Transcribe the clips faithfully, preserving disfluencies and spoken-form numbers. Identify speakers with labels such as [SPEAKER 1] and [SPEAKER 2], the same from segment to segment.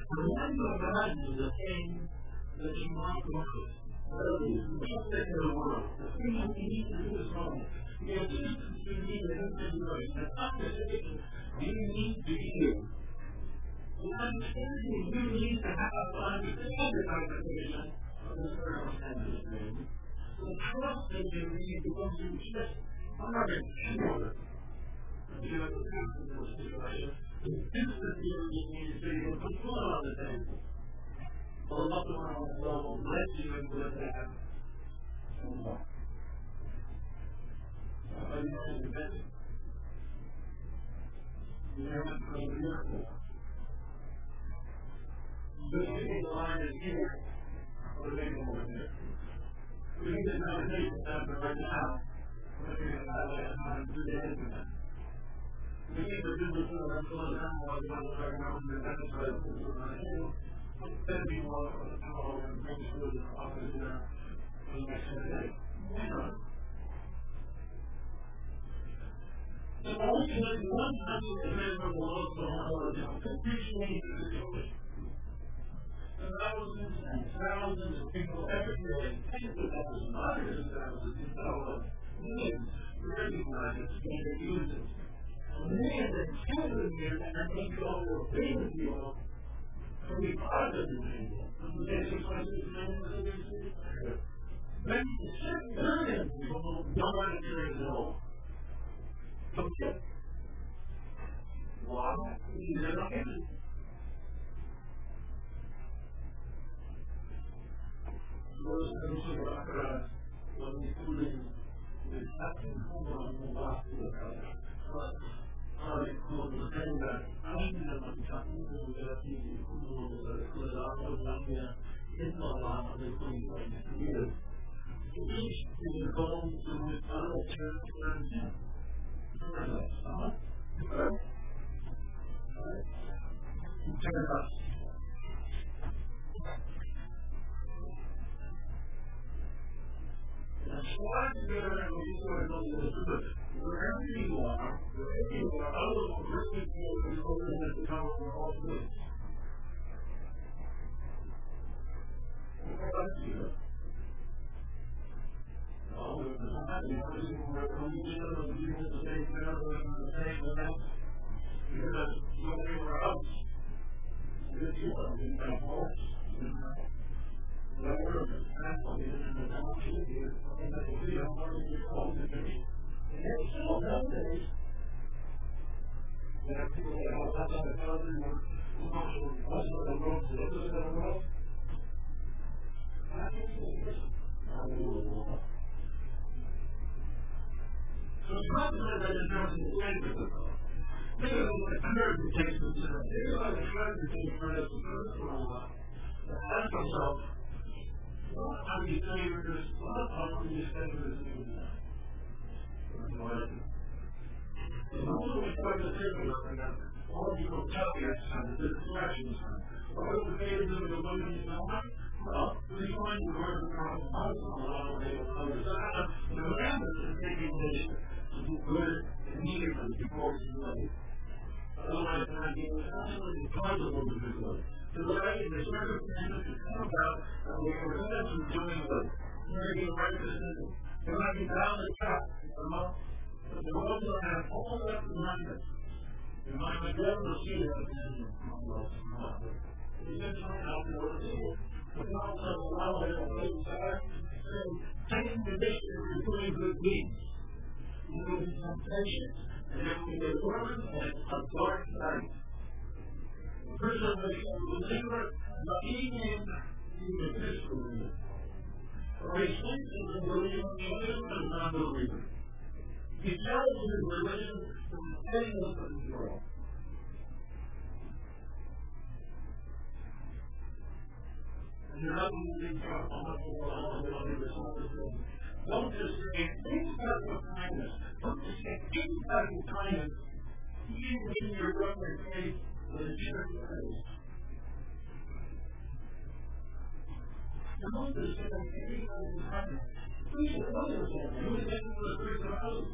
[SPEAKER 1] when you imagine the thing that you want to do, the best thing in the world, the thing that you need to do this moment, the assistance you need to help you do it, the conversation you need to hear, the understanding you need to have to understand the conversation of the circumstances, the trust that you need to go through just hard and sure. You have to have to those situations. The distance you need to be able to put on the table. Well, not the one on the level, let you into that. And more. Are you going to bed? You haven't put a miracle. The sitting line is here. Or the table over there. We need to meditate that right now. We're going to have that time to do the internet. We need to do this in our slow down while we don't start out and that's right. Then we want to follow and bring to the office there for the next day. Why not? So all we can do one time to remember the Lord for all of them. Appreciate the situation. And thousands and thousands of people every day think that that was hundreds of thousands of dollars. Millions recognize it and they use it. Man, the children here, and I think you all will agree with you all, can be part of the people. And they just want to do it. Then the certain million people don't want to do it at all. Okay. Why? They're not getting it. Those things are about when we put in the captain who was in the last year. Con la tenda anche la mangiatura della figlia di uno della famiglia e parlava del convegno. Each is going to return to turn us. That's why we're going to do it. Wherever you are, wherever you are, I will really feel the holding at the top of all things. What about you? All of the time, you know, you were coming in and you had to take care of the same amount. Because nowhere else. If you are in that horse, the word is happening in the township here, and that will be a part of your cultivation. And it's still nowadays. There are people that have that kind of country where who comes from the west of the world to the other side of the world. That's what it is. Hallelujah. So it's not that I didn't have to explain to them. Think of what the American takes them to them. Think about the American takes for us to first for a while. Ask yourself, what are you saying with this? What are you saying with this new now? And also we start to think about that. All of you will tell me it's time to do the corrections. What are the failures of the women you know? Well, we find the word of God out on a lot of people. The commandment is taking this to do good immediately before it's late. Otherwise, it's not being absolutely impossible to do good. The way the circumstances to come about and we are led to doing good. You're making the right decision. You're not being down the track. But the world will have all that behind us. You might be able to see it again. You can find out what it is. But not to allow it to take time. Taking the mission and doing good deeds. You will become patient. And then we get learned and a dark night. The person who is a believer, not even in history. Or he thinks he's a believer, he is a non-believer. He tells his religion from the thing of the world. And you're not going to be careful of the world and the result of it. Don't just say any type of kindness. Don't just say any type of kindness. Even in your brother's faith with a church face. Don't just say any type of kindness. Please, others are. You would think it was three thousand.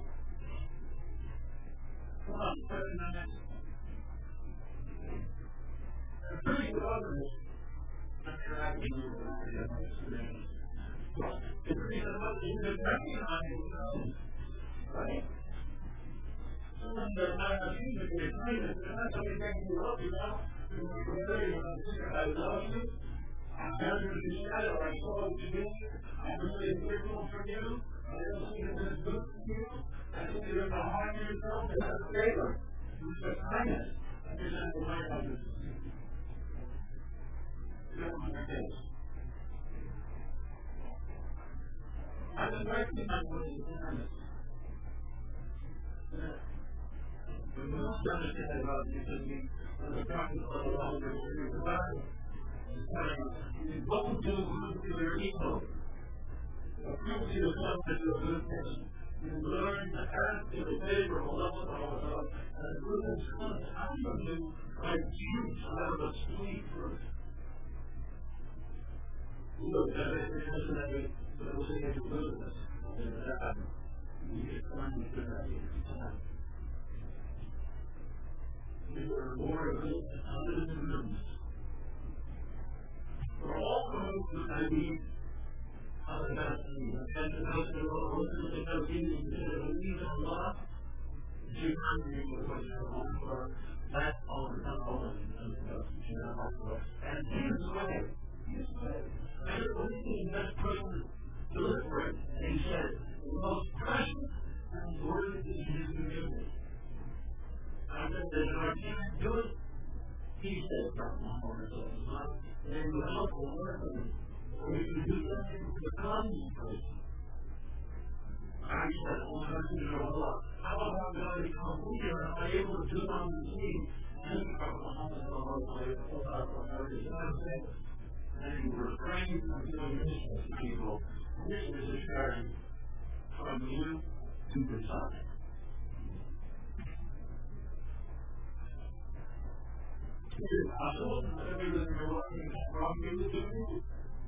[SPEAKER 1] Come on, put it in the next. really government interacting with the experience. It's really about the recognizing, right? Someone that might not seem to be a kindness, but not something that you love, you know? You're very, I love you. I'm happy to be sad or I saw what you did. I'm really grateful for you. I don't see that it's good for you. I think you're in the heart of yourself. That's a favor. It's a kindness. I just have to learn how to do it. That's my case. I've been working on what is kindness. When you don't understand about it, you can be the practice of the law of the Bible. What do good to your equal? Prove to yourself that you're a good person. You learn to act in a favorable level of Allah, and goodness comes out of you like juice out of a sweet fruit. Look, that is the person that we will see into goodness. We get one to do that every time. You are more good than others in goodness. We're all going to believe other than and the person who goes to the believe in Allah, you can't believe what you're on for. That's all the time, all the time. And His way, His way. And it was the best person to live for it. And He said, the most precious and worthy is His community. I said, if I can't do it, He said, from my heart is open. And you help the work of it. Or you can do something to become this person. I said, oh, I see your Allah. How about I'm going to become weaker? Am I able to do it on the scene? And you come along and go all the way to pull out from everything. And you refrain from doing missions to people. Missions is starting from you to the side. It is possible that everything you're working from you to do.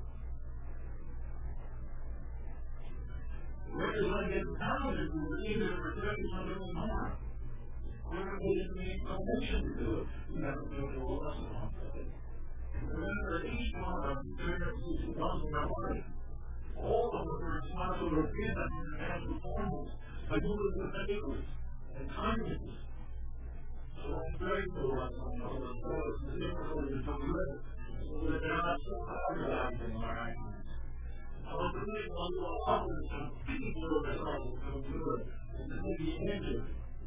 [SPEAKER 1] Where does one get talented to receive it or thirty something more? Where does it make connection to do it? You never know the loss of it. Remember, each one of them, three hundred sixty thousand dollars, all of them are responsible for being that and performance by doing what they do and kindness. So I'm grateful that some of those thoughts and difficulties are so good so that they're not so aggravating in our actions. I want to make one little others and people of themselves so good and to be injured.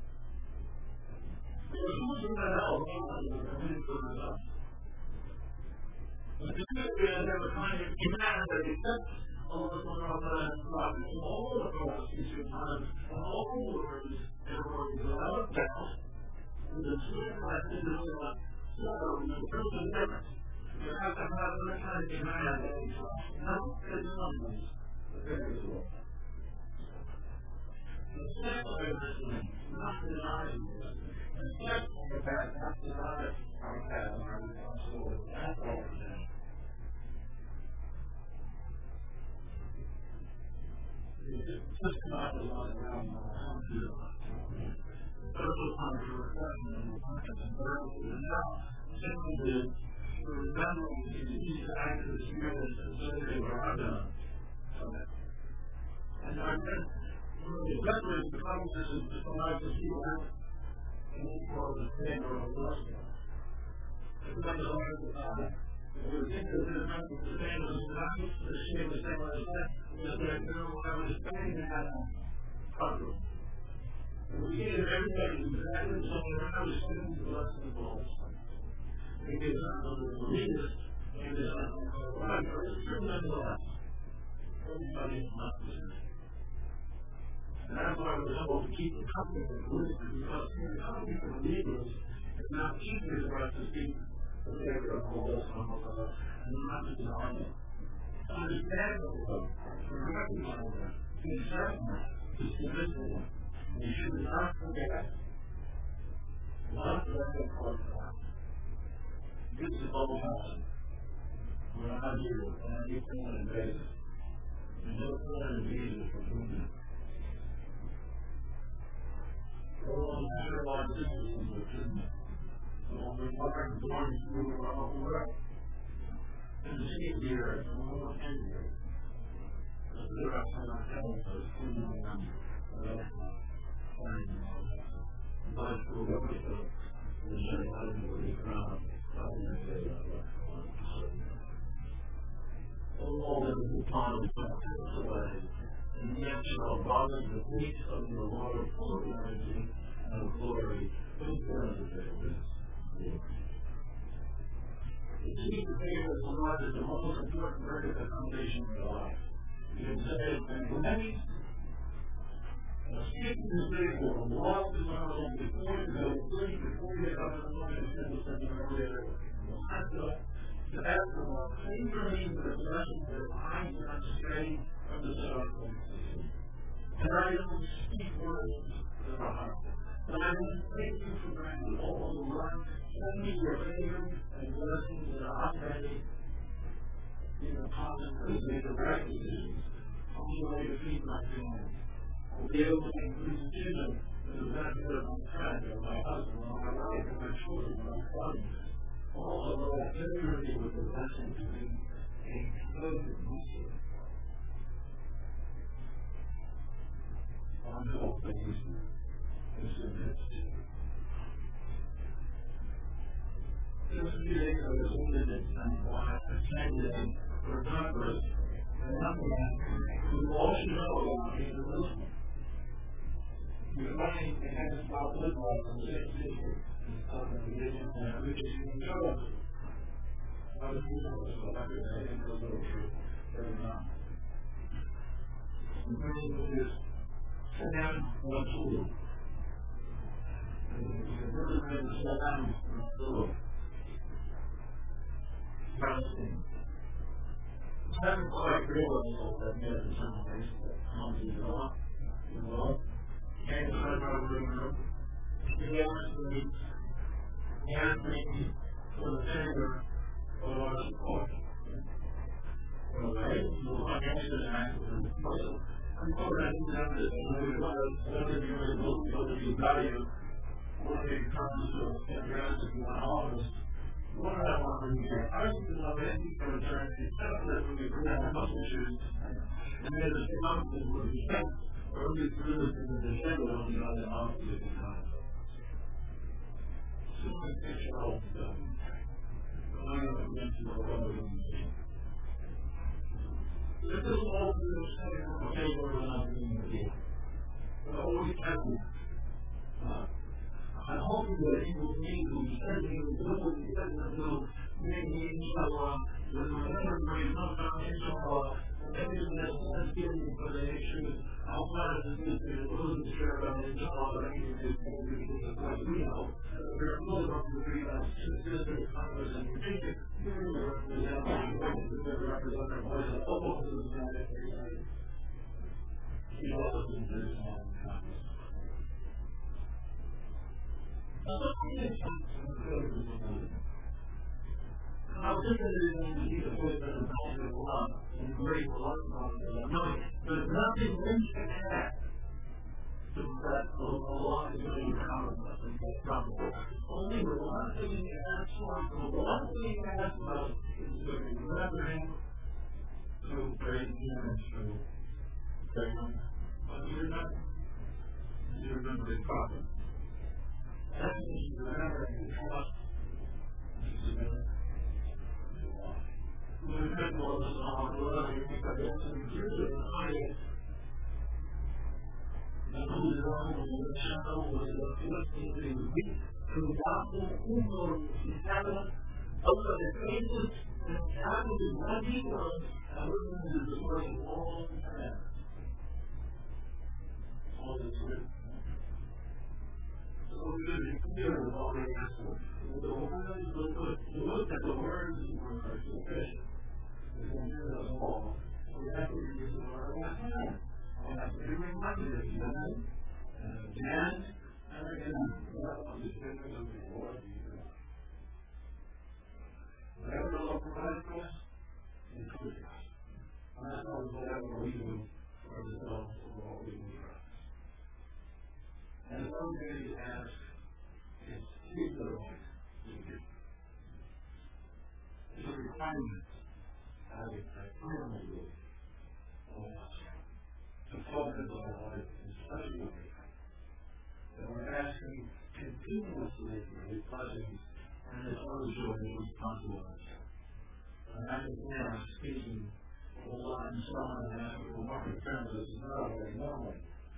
[SPEAKER 1] There's something that else that we need to do that. But the good is that we're kind of command that accepts all of the problems, all the processes of time, and all the words that are working without doubt. The same like this is like so the person different. You have to have that kind of demand that you not as numbers, but very well. The second way of listening, not denying this. The second way of that, not denying our path and our responsibility. That's all we're saying. It's just not a lot around how to do it. Social time for reflection and reflection and therapy and now simply to remember the easy to act as experience and say what I've done from it. And I think one of the best ways to accomplish this is to provide the people and for the same or the rest of them. It's not the only time. If we think that there's nothing to say as a practice, the same as the same as that, is that there will have a spending in that problem. We see that everybody who's acting something around is students of less than balls. It gives us a little religious and it's not right, but it's true nonetheless. Everybody is not listening. And that's why we're able to keep the company from listening, because the company from leaders is not easier for us to speak the favor of all this and all of us, and not to deny it. To understand them, to recognize them, to accept them, to submit to them. You should not forget not to let them close down. This is all happening. We're not here, we're not here for one invasive. There's no point in being for movement. We're all here on systems of treatment. So we're talking going through our own work. And the same year, the more ten years, the rest of our family was cleaning them. But for what we do, we should have to be proud of the all of the time away. And yet shall bother the feet of the Lord for energy and glory in the The chief thing of the Lord is the most important part of the foundation of your life. You can say, and many speaking to people, the law is not only before you go to sleep, before you have a moment of citizen or whatever, you have to to ask the Lord, please bring the blessing that I cannot stray from the circumstances. And I don't speak words of the heart. But I don't take you for granted. All the Lord, send me your favor and blessings that are already in the positive way of right decisions. I'll be able to feed my family. I'll be able to increase children for the benefit of my friend, or my husband, or my wife, or my children, or my sons. All of that everybody with the blessing to be a perfect Muslim. On all things is submit to. Just a few days ago, I was wounded in San Juan, a candidate for Congress, and nothing who all you know about me is a Muslim. You're running against Bob Woodward from the same city. And we just didn't show up. Other people was so happy to say it was a little true. Very not. The person is Sam Watsulu. And the person is Sam Watsulu. Palestine. I haven't quite realized that yet in some ways that comes in the law. You know, and it's not about the room. He asked me and me for the favor of our support. Well, I don't answer that. I'm already done this. Whether you're a book, whether you value, whether it comes to address if you want honest, what I want to do here, I used to love any kind of term, except that when you bring out muscle issues, and there's a mountain with respect, or at least really in the shadow on the other opposite side. Superficial stuff. Going up against the world. This is all to the same favor of not being here. But always happy. I'm hoping that he will need to be sending you the little he doesn't know, maybe inshallah, when whenever we come down inshallah, everything that's given for the issues outside of the system is willing to share about inshallah, but I need to do the point we know. We're full of the three last sisters, Congress, and Virginia. You're the representative, the representative voice of all of the United States. He also did this on Congress. Now, the thing is, how different it is when you see the voice of the culture of love and great love on the knowing there's nothing mentioned in that to that a lot is going to come from us and get trouble. Only the one thing you ask for, the one thing you ask about is to remember him through praise him and through praise. But you remember, you remember the prophet. That's what you remember and you trust. You submit. We remember all this on our blood, we think of it and use it in the highest. And who is on the shadow was the first thing they would be to the gospel, who will be having over the faces and having the one he was, and looking to the source of all that. All this good. So we're going to be clear with all the answers. The words look good. You look at the words and words are sufficient. We can hear those all. We have to use the word of God. We have to be reminded of that. And again, and again, that was the goodness of the Lord Jesus. Whatever the Lord provides for us, include us. And that's not whatever we do for ourselves or what we do for us. And one thing to ask is, keep the right. requirement as a primarily to focus on life in such a way that we're asking continuously for His blessings and His other joy and responsibilities. And I think we are speaking a lot in some of that for market terms as not very normally.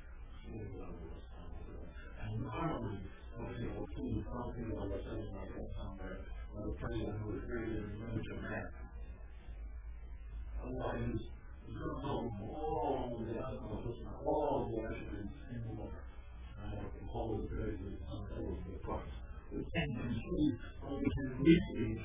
[SPEAKER 1] And normally, most people see something or something like that somewhere, or the person who is created in the image of man. Otherwise, he's going to know all the elements, all the attributes in the Lord. And all the praises and all of the parts. We can see, or we can receive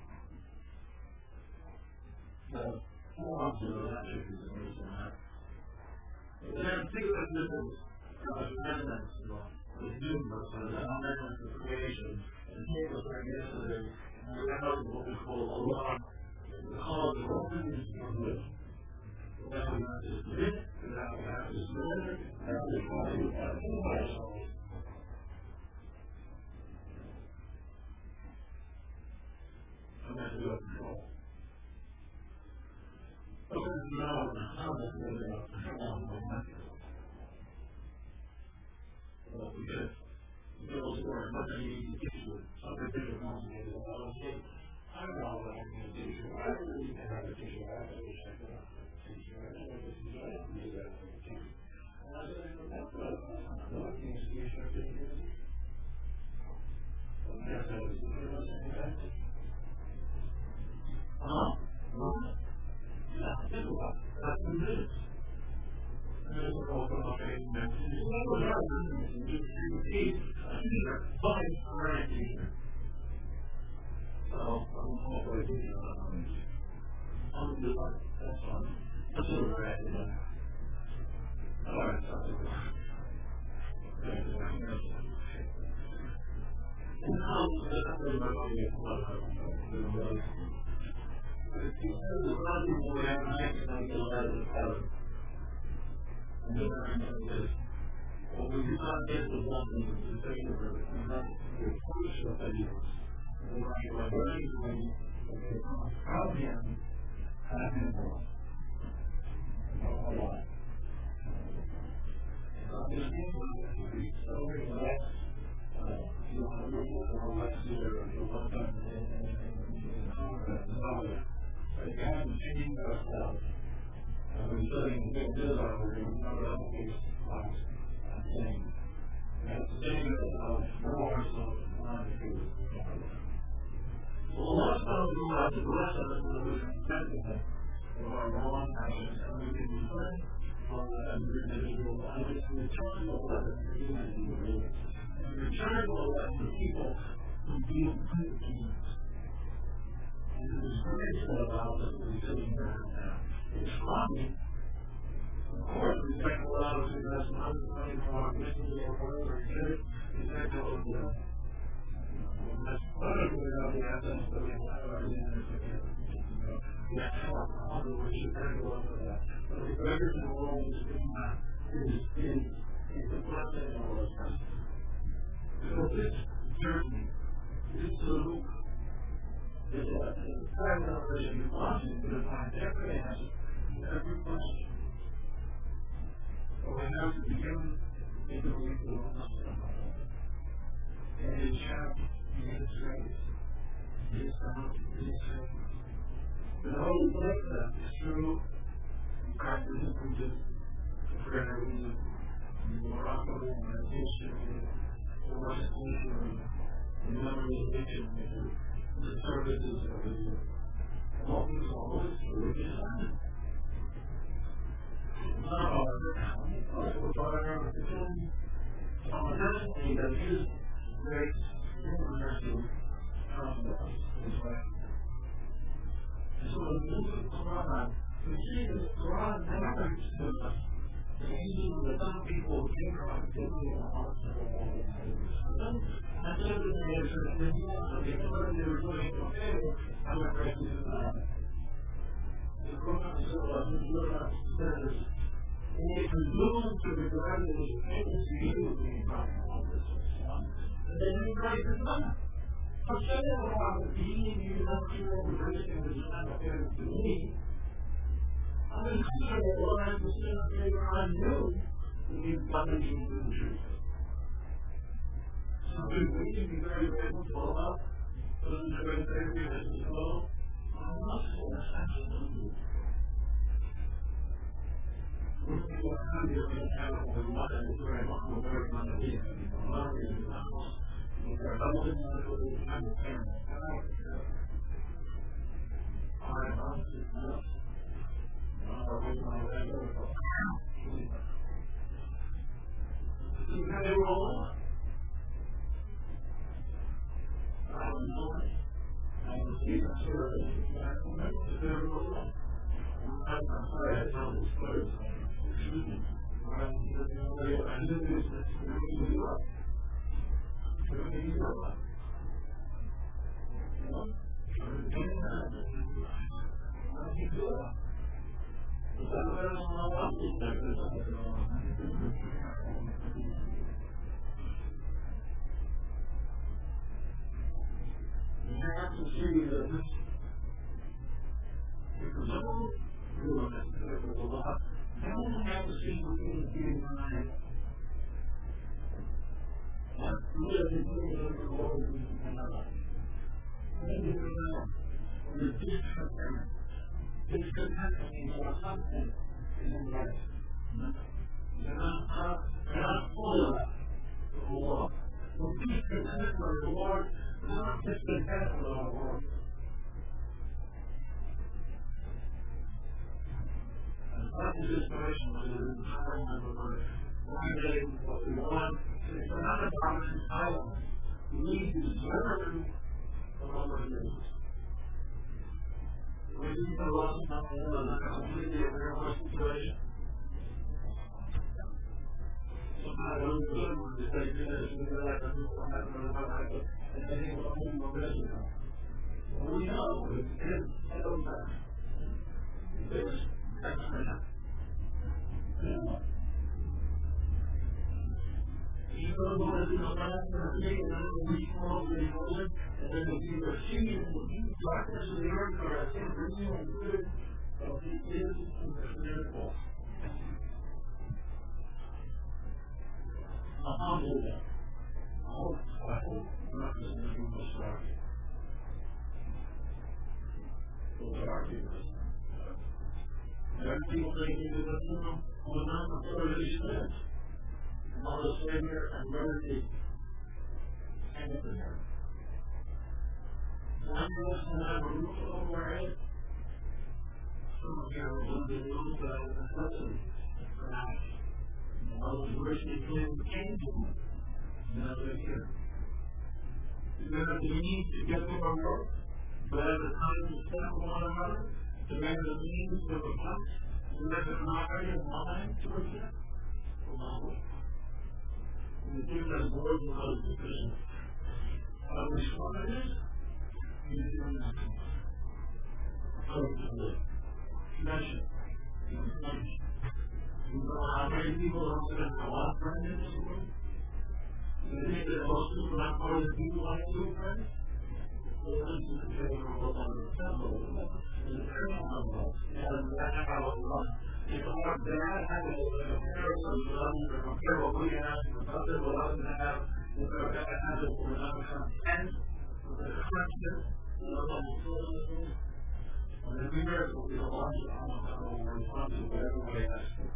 [SPEAKER 1] the forms of the attributes in each one. But then, think of this as God's remembrance, you know, the universe, the remembrance of creation. And here was like yesterday, and we have what we call a lot, the cause of all things from this. That we have to submit, that we have to surrender, that we have to do ourselves. And that's your control. So this is now the time that we have to control the message. Well, because the Bill's word, what they need to teach you, something different wants to do. Well, okay, I don't know what I'm going to teach you. I don't really have a teacher. I have to check it out. I don't know if this is right. I do that as a teacher. And I said, that's what I'm not going to teach you. I didn't hear it. Well, yes, I was thinking about saying that. Uh-huh. Well, yeah, think about it. That's what it is. And there's a call from a faith message. Well, that was our business. And just repeat a teacher. But it's a great teacher. So, I'm hopefully teaching on that one. I'm going to do that. That's fine. That's what we're at today. All right, so that's it. Thank you. And how is that really much to get one of them? Because a lot of people would have an accident to let it go. And the other thing is, well, we do not get the one thing that's in favor of it. And that's the first of the years. And we're like, well, we're going to how can have him more? A lot. So this is what we so we less, you know, we will less here for one time and another. But you haven't seen ourselves. And we're studying what this are, we're going to cover up these lives. I'm saying, we have to think of more ourselves and not to do it. Well, a lot of times we have to bless us so that we can protect them. Of our wrong actions, and we can return on that individual life and return the lesson to humanity and return the lesson to people who deal good deeds. And it is great about us that we're sitting here now. It's funny. Of course, we spend a lot of investment money from our business or whatever we do. We take all of them. That's wonderful about the assets that we have our business together. Yes, otherwise you can't go under that. But the greatest in the world is doing that is in is the blessing of our friends. So this journey, this little is a time that we're going to be watching to find every answer, every question. But we have to begin in the week of the and it shall be his grace, his bounty, his favor. The whole place that is true, practice and preaching, prayer, the Morocco, meditation, the worship, the memorization, the services of the year. All these are always religious actions. Not all of it. Also, whatever the film, on the first thing that is grace, universal, comes to us this way. So when we look at the Quran, we see that the Quran never stood us. The angels that some people came from taking the hearts of all the believers. And so the answer is that they thought they were doing a favor, I would break it to them. The Quran says, and if you move to regard it as a favor to you, being brought all this, then you break the Quran. I'm saying about the being you don't feel everything that you have to me. I'm going to consider what I understand later I knew that you've done it in the truth. So we can be very grateful for that. But I'm very grateful as well. I'm not so absolutely. We're going to have to be careful with what I was very much more very much of it. I'm not really in the house. I'm not going to do it. I'm a parent. I'm not going to do it. I'm not going to do it. You have a role. I don't know. I don't see that service. I don't know if there is a role. I'm not sorry. I tell this first. Excuse me. I did this. I'm going to do it. I'm going to do it. I'm going to do it. You have to see that this because all who are necessary for a lot, they only have to see what you can do in mind. That's really good for all of you in our life. Maybe you know, you're discontent. Discontent means you're something in your life. You're not, you're not full of the Lord. You're discontent with the Lord, you're not discontent with our Lord. And that is inspiration when it is empowering of the Lord. One day, what we want is not about silence. We need to learn the Lord is. We need to love something more than completely aware of our situation. Sometimes I'm good when they say, goodness, we feel like I'm going to have another life, and they think we're home on this now. Well, we know it's in, it goes back. It's excellent. Yeah. You go to the last of the day, and then we fall over the ocean, and then we see the sea and the deep darkness of the earth are as if real and good of the is and the miracle. I'll do that. I hope, I hope I'm not just going to do this dark. Those are arguments. There are people thinking that the kingdom will not necessarily spend. All the Savior and mercy and the prayer. One person have a roof over our head. Some of you are losing those that are necessity for life. Others wish they could came to them. Now they're here. You have the means to get them a work, but at the time to step one another, to make the means of a house, to make an offering of mind towards it, will not work. The thing that boils the most decision. How we swallow this, you do not know. How to live. Connection. Connection. You know how many people have spent a lot of friends in this world? You think that most people are not part of the people like you, friends? Well, this is the thing we're on the temple. And the Christian temple. And that's how it runs. It's hard to have a comparison with others or compare what we have with others with others that have with our habits or another content with the conscience and the love. And the miracle is a lot of our response to whatever way that's for.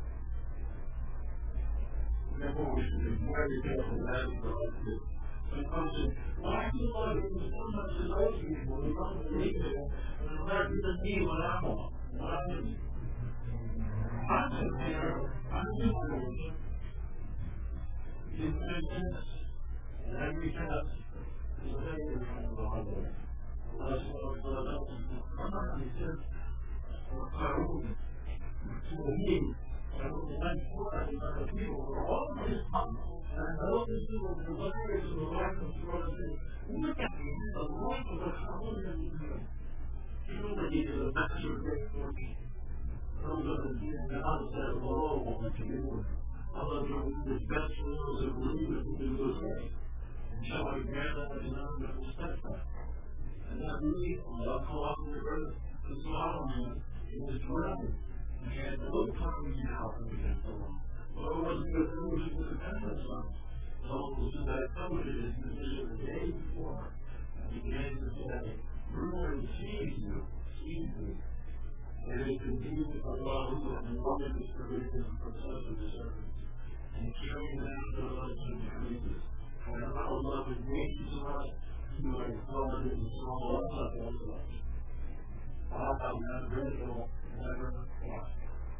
[SPEAKER 1] Therefore, we should be very careful with that as well as this. When it comes to, why do you love it? There's so much to those people. We don't believe it. And it's not even me what I want. What I need. I'm just here. I'm just here. It's fantastic. And every task is a very kind of a holiday. That's what I'm going to do. I'm not going to sit or carry to the meeting. I will be like four other people who are all in this month. And I know these people who look at this in the life of the Lord and say, look at me, the life of the Lord that you do. Truly, he is a master of great fortune. Those are the things that I said, oh, what to do. I love you with the best of those who believe it to do those things. until I ran out of the stepson. And that really, I'll call out the brother, the Solomon, he was drowning. And he had no time to help him against the law. Well, it wasn't good for him to defend himself. So it was that somebody his decision the day before and began to say, ruler sees you, sees you. And it continued to allow him and woman is provision for such a servant. And carrying down the lives of the creatures. And our love is gracious to us. You are exalted in small love of us. I have not read it all, never lost.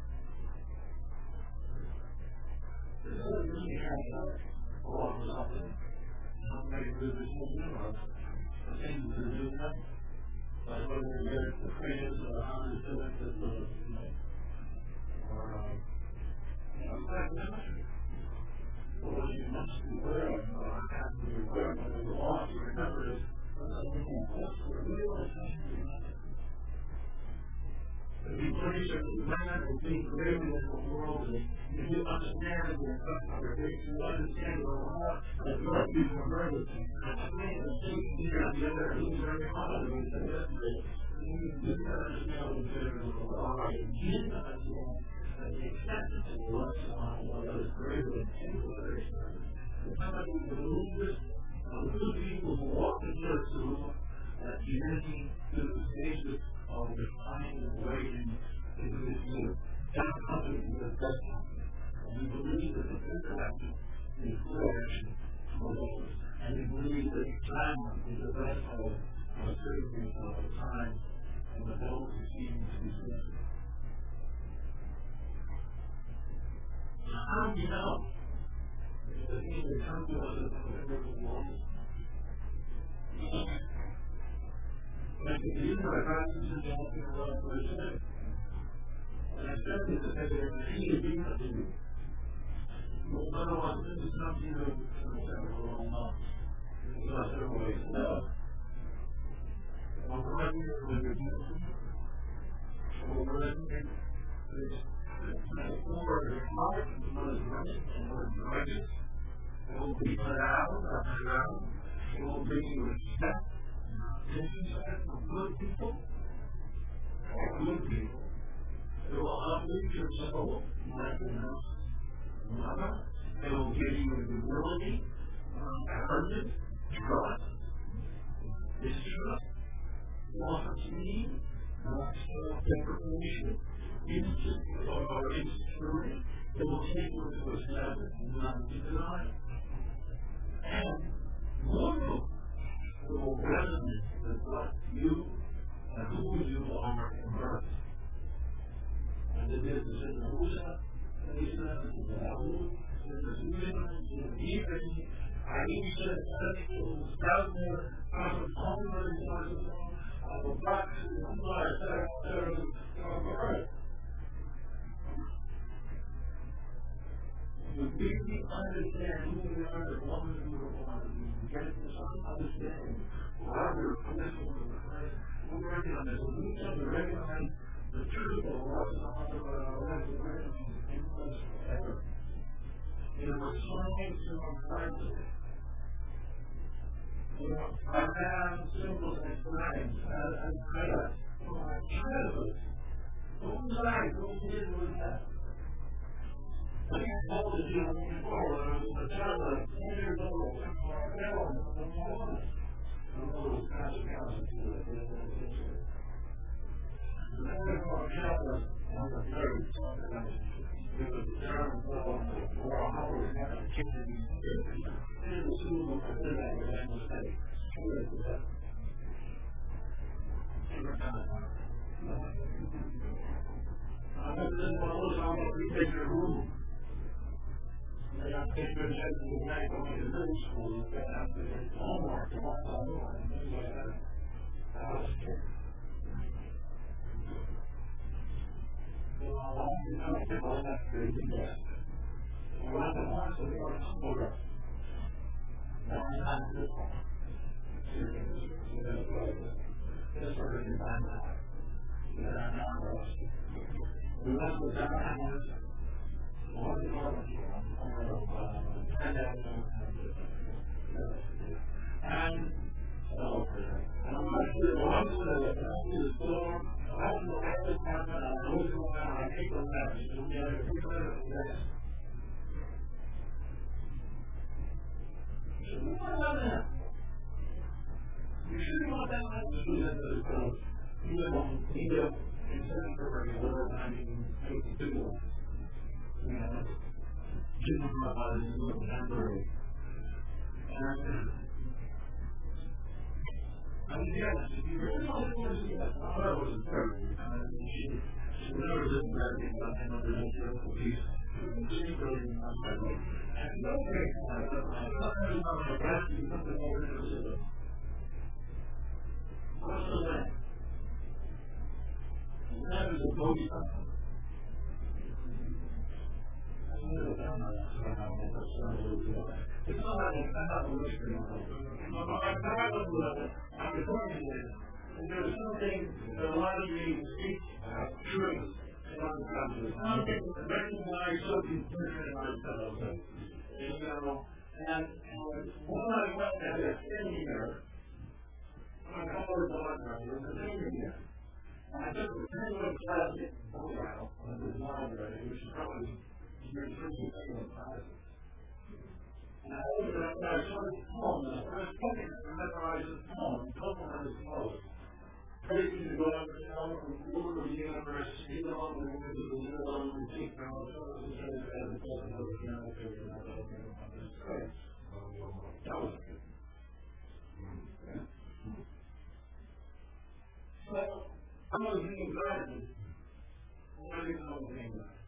[SPEAKER 1] This is really kind of all of something. How many rivers will do us? The things that do them. But whether they're the creators of the hundred selected love, or, um, you know, it's like ministry. Well, you must be aware of, uh, I have to be aware of the law to remember it, but I think that's what we realize something like that. If you place your man and think clearly in the world, and if you understand the effect of your faith, you understand the law, that you are being converted. And I think the same thing on the other, who's very hard, we said yesterday, you didn't understand the terms of the law, you didn't understand that the acceptance of the law that is greater than any other experience. Somebody who believes this, uh, those people who walk in church who are beginning to the stages of refining and waiting into this new God company with the best company. And we believe that the interaction is flourishing for those. And we believe that time is the best hope for serving of the time and the those who seem to be saved. How do you know? The things that come to us is whatever the world is. Like the reason I got into the office of love for a second. And I said this, I said that if he is being up to you, well, otherwise, this is something that we'll have a long month. It's not their way to love. And I'm glad you're with your beautiful. So we're listening to this. It's more of a heart, and what is right, and what is righteous. It will be put out, up and around. It will bring you respect, disrespect from good people, or good people. It will uplift your soul, like the nurse, mother. It will give you the ability, courage, trust, distrust, opportunity, not self-deprivation, insecurity, or insecurity. It will take you to a level not to deny. And moreover, it will resonate with what you and who you are in birth. And it is the same rules, and he said, the value, and the human, and even, I even said, that it was down there, I was hungry, and I was on the box, and I said, there was a bird. You really understand who we are, the woman who we are, you get this understanding why we're positioned in the place. We recognize, we have to recognize the truth of what's on our lives, we recognize in place forever. It was trying to unfind it. You know, I have symbols and signs and prayers for my childhood. Who's I? Who did with that? I told you before, I was a child like ten years old, and I fell on the water. I'm a little consequences to it. And then I was a child on the third, it was a German fellow for a hour and had a kid in the city. And the school of the city was in the state. Sure as that. Every time. I was in one of those on the three-figure room. They got pictures of the night going to middle school and after their homework and all that and things like that. I was scared. So I wanted to know if I was that good to get. I went to once and they were photographed. Now I'm not this one. Seriously. So that's what I did. That's where I can find out. That I'm not rusty. We went to the house. What is all of you? And so, and I'm actually the one that I see the storm. I don't know what this happened. I know it's going on. I hate the message. So we have a few minutes of this. So we want to know that. You should want that message to that as well. You know, you know, instead of regular, I mean, fifty-two. You know, give them a body, you know, temporary. And I mean, yeah, if you really want to see that, I thought it was a third. I mean, she, she never did that thing about him under the political piece. She really didn't want that. And no great time, but I thought there was not a bad thing, something more interesting. What's the land? The land is a bogey something. I knew it down there, so I don't know what's going to do. It's not like I have a mystery on it. But I thought it was I'm determined with it. And there's something that a lot of you speak uh, truth in other countries. Something that recognize something different in ourselves. You know, and when I went at this in here, my color blood pressure was the same here. And I took the penguin plastic profile of this library, which is probably your first penguin plastic. And I opened it up and I saw this poem, and I was looking to memorize this poem, and told them how this goes. Praise be to God, the power of the Lord of the universe, he alone who is the Lord of the sea, and all the souls of the earth, and the souls of the piano player, and all the piano players. That was good. Yeah. So, I was being gratitude. I didn't know what being gratitude.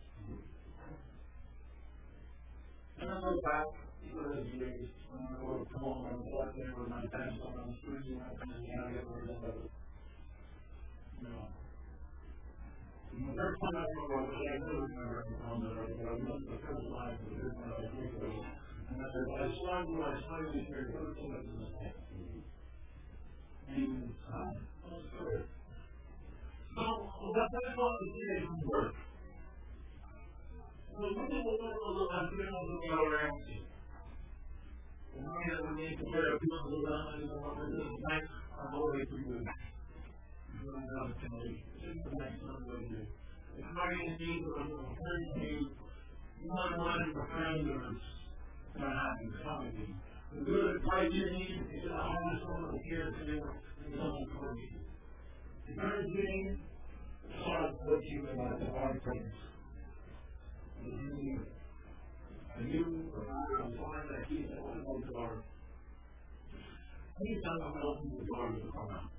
[SPEAKER 1] And I went back. Those years, when I wrote a poem on the left there with my pencil on the street, and I kind of get rid of it. You know. The first time I wrote it, I really remember the poem that I wrote, but I wrote the first line of the first one I think of. And I said, I saw you, I saw you here, thirteen of the mistake. And, um, that was good. So, that's what the creation work. So, look at the little, I'm doing a little around you. And we have a need to get our people around and what we're doing tonight, I'm always doing that. Doing that opportunity. It's the next one we'll do. If somebody in need of a friend to you, you want to run into a friend who's not happy to come with you. The good advice you need is a homeless woman who cares for you and someone for you. Encouraging, sort of what you about the hard things. And you need it. And you or I will find that he's the one who door. Anytime I'm opening the door, you come out.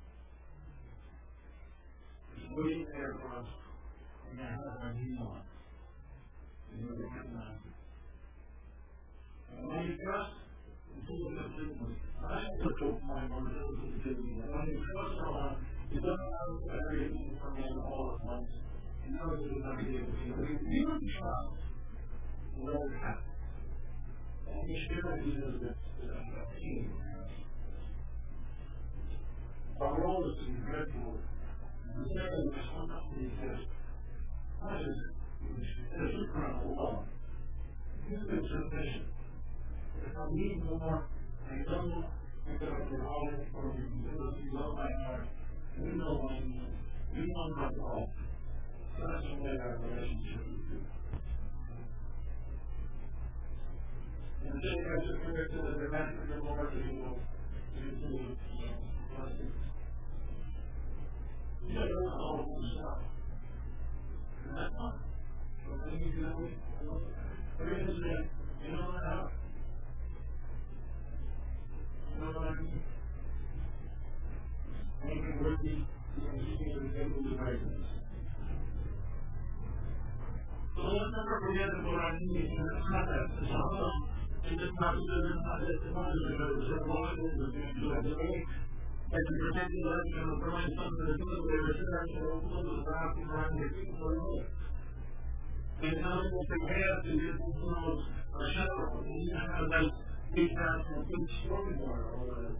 [SPEAKER 1] He's waiting there for us. And I have our name on. And you recognize it. And when you trust, until you have signals, I took up my word to the when you trust someone, you don't have everything from them all at once. You know that you're not able to. But if you don't trust, what would happen? And the spirit is this team. Our role is to be grateful. The second responsibility is what is it? It's a critical law. It's been sufficient. If I need more, I don't know if I can hold it or you can do it. You know my heart. You know my need. You know my fault. So that's the way our relationship is good. And then you guys are committed to the event of the Lord that you will continue to bless you. You don't know all of this stuff. And that's fine. So when you do it, everything is there. You know what I have? You know what I mean? Make it worthy. You can just be able to do right things. So let's never forget that what I need is not that. It's not that. It's just not that. It's not that. It's not that. It's just one thing that you do every day. As you protect your life, you're going to provide something to do with it. You're sure you're going to put it around and around your people for a minute. And now we'll take care of you. Those are separate. And you have those big house and big storyboard or whatever.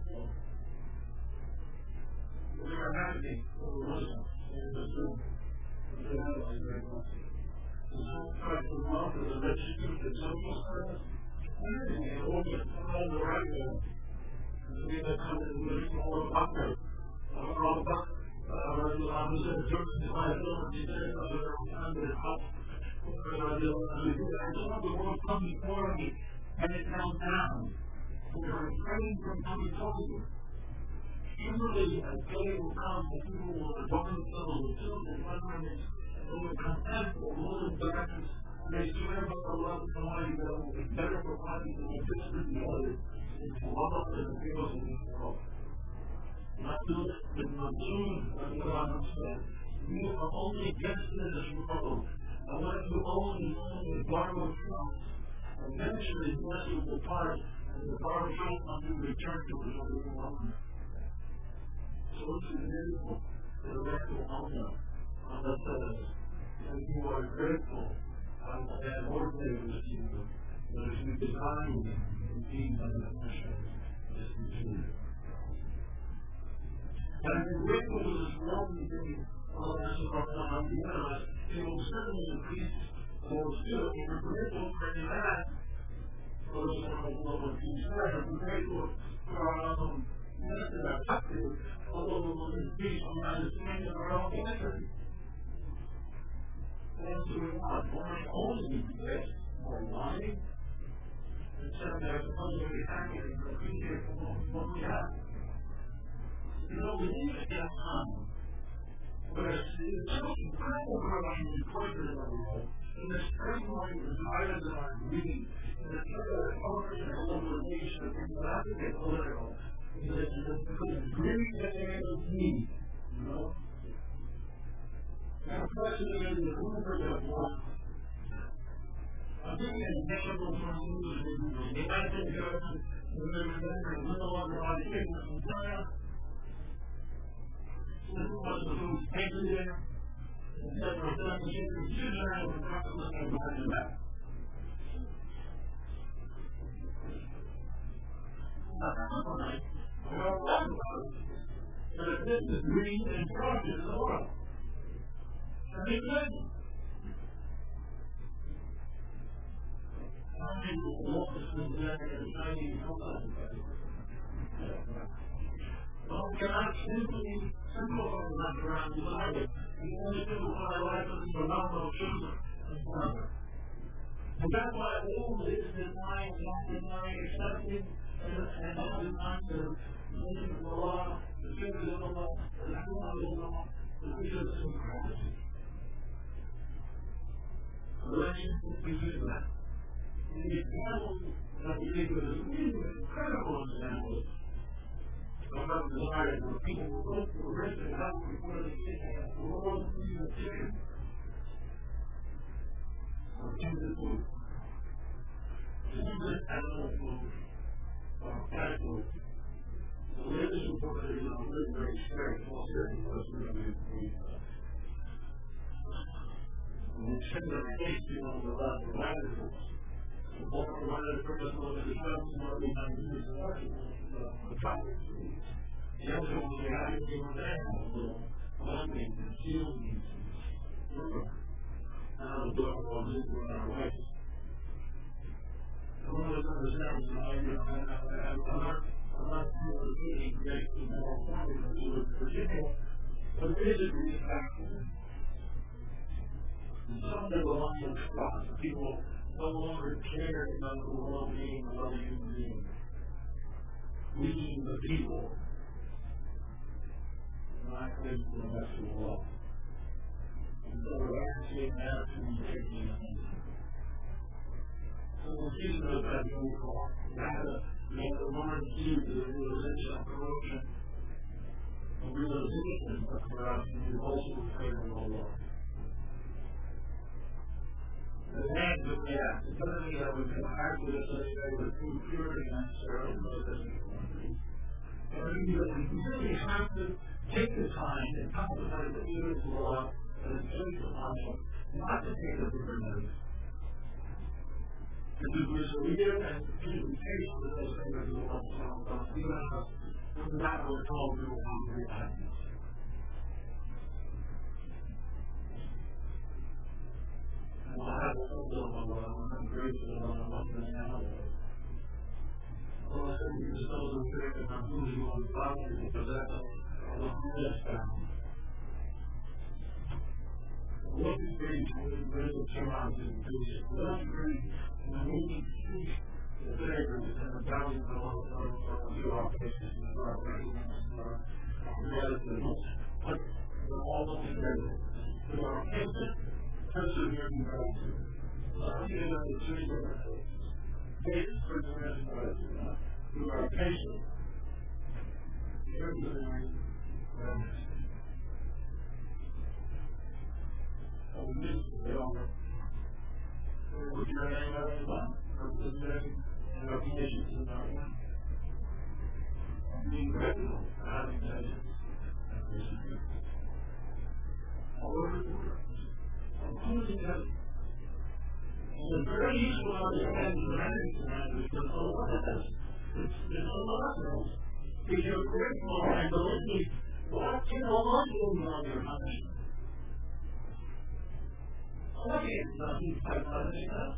[SPEAKER 1] We are happy for the Muslims in this room. We are very blessed. The whole type of love is a restitute that some of us and all the all the right there. And we had come to the small doctor. All the doctor. I was in the church in my village, and I was under the house. And I saw the world come before me, and it fell down. We are refraining from coming toward you. Surely a day will come when people will adorn themselves with filth and cleanliness, and will content for Lord of darkness, and they swear by the love of the Almighty that it will be better for bodies than the picture of the others, and to love up and the of this world. Not do it with no tune of what I have said. You are only guests in this world, and what you own is only a borrowed trust. Eventually, blessings will part, and the borrowed trust must be returned to us over the long. So it's beautiful to the rest of honor on the says, and you are grateful on that ordinary with you, that as you design indeed by the mission is continued. And if you're grateful to this wealthy thing, all the rest of our time, you realize it will certainly increase or still, if you're grateful for any of that, for those who are love and peace, if you're grateful for our own method of practice, although we will increase on understanding of our own history. And so we want more only this, more money, and certainly I suppose we'll be happy and appreciate what we have. You know, we need to get time where it's so incredible growing and pleasure in the world, in this personally desire that I'm reading, in the sort of focus and globalization of things that have to get political. It's a great area of need, you know. Now, president is the ruler of life. I think an example from the United Government, when they were there in no longer on the business in China, this was the food taken there, and said for seven years, and two years, and practically came back to that. Now, that's all right. Well, one was that this is green and project in the world. And it didn't. How many walkers in there in Chinese homeland? Well, we cannot simply simplify that around the world. We only simplify life as a phenomenal children and father. And that's why all this denying, not denying, accepting, and not denying the meaning of the law, the figures of the law, the form of the law, the figures of Christ. Let's just do that. And the example that we think of as really incredible examples about the desire for people to look for rich and help before they get the world in the chicken. Or tender food. Tender animal food. Or cat food. The religious report is a very, very spiritual series of us really believe that. And we send our tasting on the left of radicals. The more radical is what is done, the more we have to use the radicals. The topic is the other one we have to do with animals, bonding and shielding and murder. And how to do it while we do it our ways. And one of the understandings that I get on that, I'm not, I'm not really making more money than you would forget, but it is a great factor. And some of the lines of trust, people no longer care about the well-being of other human beings. We need the people, not the rest of the world. And so we're actually an attitude taking a hand. So we're seeing those that we call data, make the learn to the realization of corruption, the realization of corruption is also a favorable law. The land that we have, it doesn't mean that we can act with us anyway with food purity necessarily, but it doesn't mean that. But I mean that we really have to take the time and contemplate the beautiful law that is placed upon us, not to take it for granted. And to read it and to be patient with those things that we want to talk about, even if we're not what we're told we will have great happiness. And we'll have a little bit of a grace of a month and a half. Well, I think you just those are fair and I'm who you want to talk to because that's what you just found. What is great when the surrounds and doing it? What is great when we see the fragrance and the bounty of all the occupations and our fragrance and our reality. But all of the fragrance. To our patient, persevering gratitude. Let's get into the three different things. Patient, persevering gratitude. To our patient, persevering gratitude. Oh, this is the honor. Put your name out of the line. Persevering and our patience in our life. Being grateful for having patience and perseverance. All over the world. I'm closing out. It's very useful to understand the language language because a lot of this, it's, it's a lot of those. Because you're grateful and believe me, what can a lot of them on your mind? What is nothing quite like that?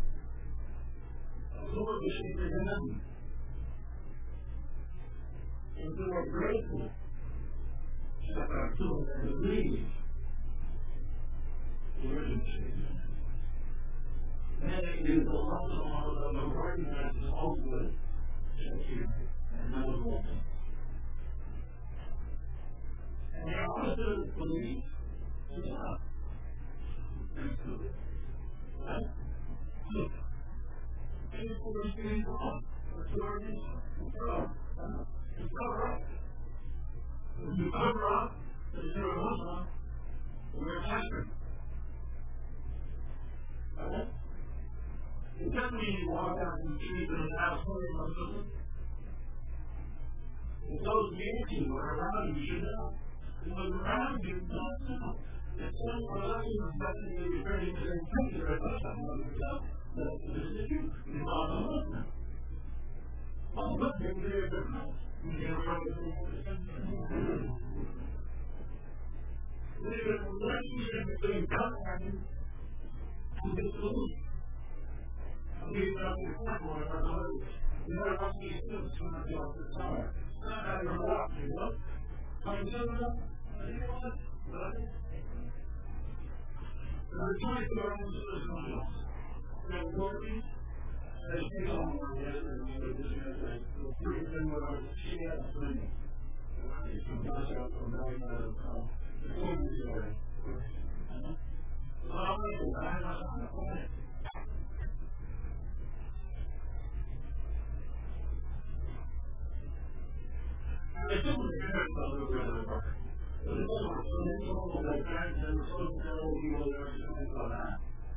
[SPEAKER 1] A little bit of the hand. And you are grateful. Step out to it and believe. And it is a lot of the argument is ultimate and not a woman. And the opposite belief is not. Right? Look. And it's what is being wrong. That's what our nation is wrong. It's cover up. When you cover up, that you're a Muslim, you're a Catholic. Right? It doesn't mean you walk out in the street and have something like this. It those near you or around you should know. And what's around you don't know. It's so for us in the fact that you're very in the same picture as us. I'm going to tell that this is you. You're not a Muslim. Well, look, you're very different. You're from the same there's a relationship between God and this belief. I believe that's the point of our belief. You know what we do to ourselves the time. It's not how you're walking, you know? How you doing that? You know what? Right? And we're trying to learn to this one else. You know, working, as you know, yesterday, we were just going to say, the first thing when I was seeing that screen, it's from us out from knowing that it's come. It's going to be away. So I'm going to go back on the planet. It's something that parents don't do really work. But it's also something that parents and the social people will learn to think about that.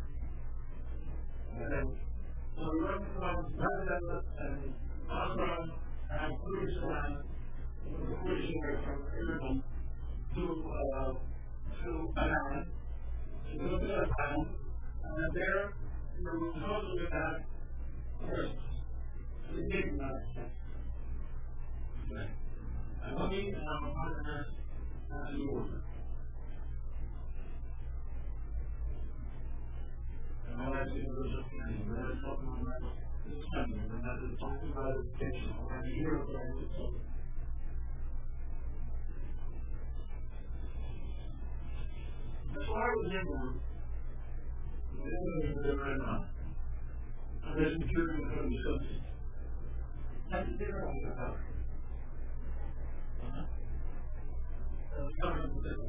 [SPEAKER 1] And so we went from Canada and Osborne and Queensland, Queensland from Irvine to, uh, to Annan, to go to Japan, and then there we were supposed to have Christmas. We didn't know. Okay. And let me have a partner as the order. And all I see is a thing, but that's something I'm not discussing, and that is talking about education, and I hear about it, so. That's why I was in there. I didn't know if they were in there. I wasn't sure if they were discussing. I didn't figure out what about it. Coming to this.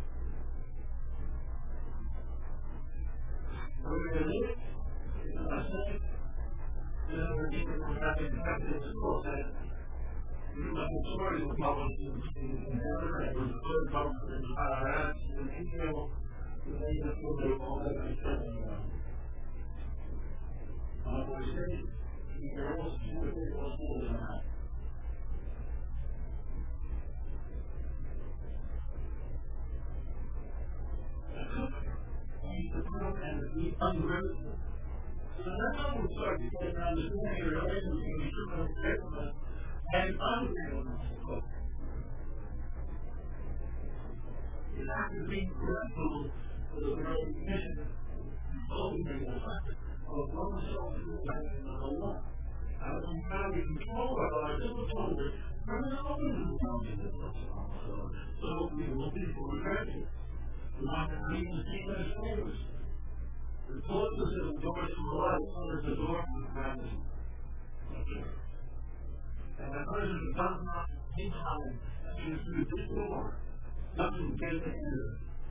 [SPEAKER 1] We're going to leave it. It's a message. And then we're going to come back and back to this course that like the story was published in the other and was good published in the I R S and the email the name of the book all that I said in the uh what I said there was two or three was more than that. And be ungrateful. So that's how we start to get around the point of relationship between gratefulness and ungratefulness. You have to be grateful for the recognition, ultimately, of oneself in the life of Allah. I don't know how we control our lives. This is totally. We're not always in something that's not so. So we will be for regretting. We want to meet the same as favors. The closest is the door to the light, others the door to the madness. And the person who does not in time is through this door. Nothing gets here.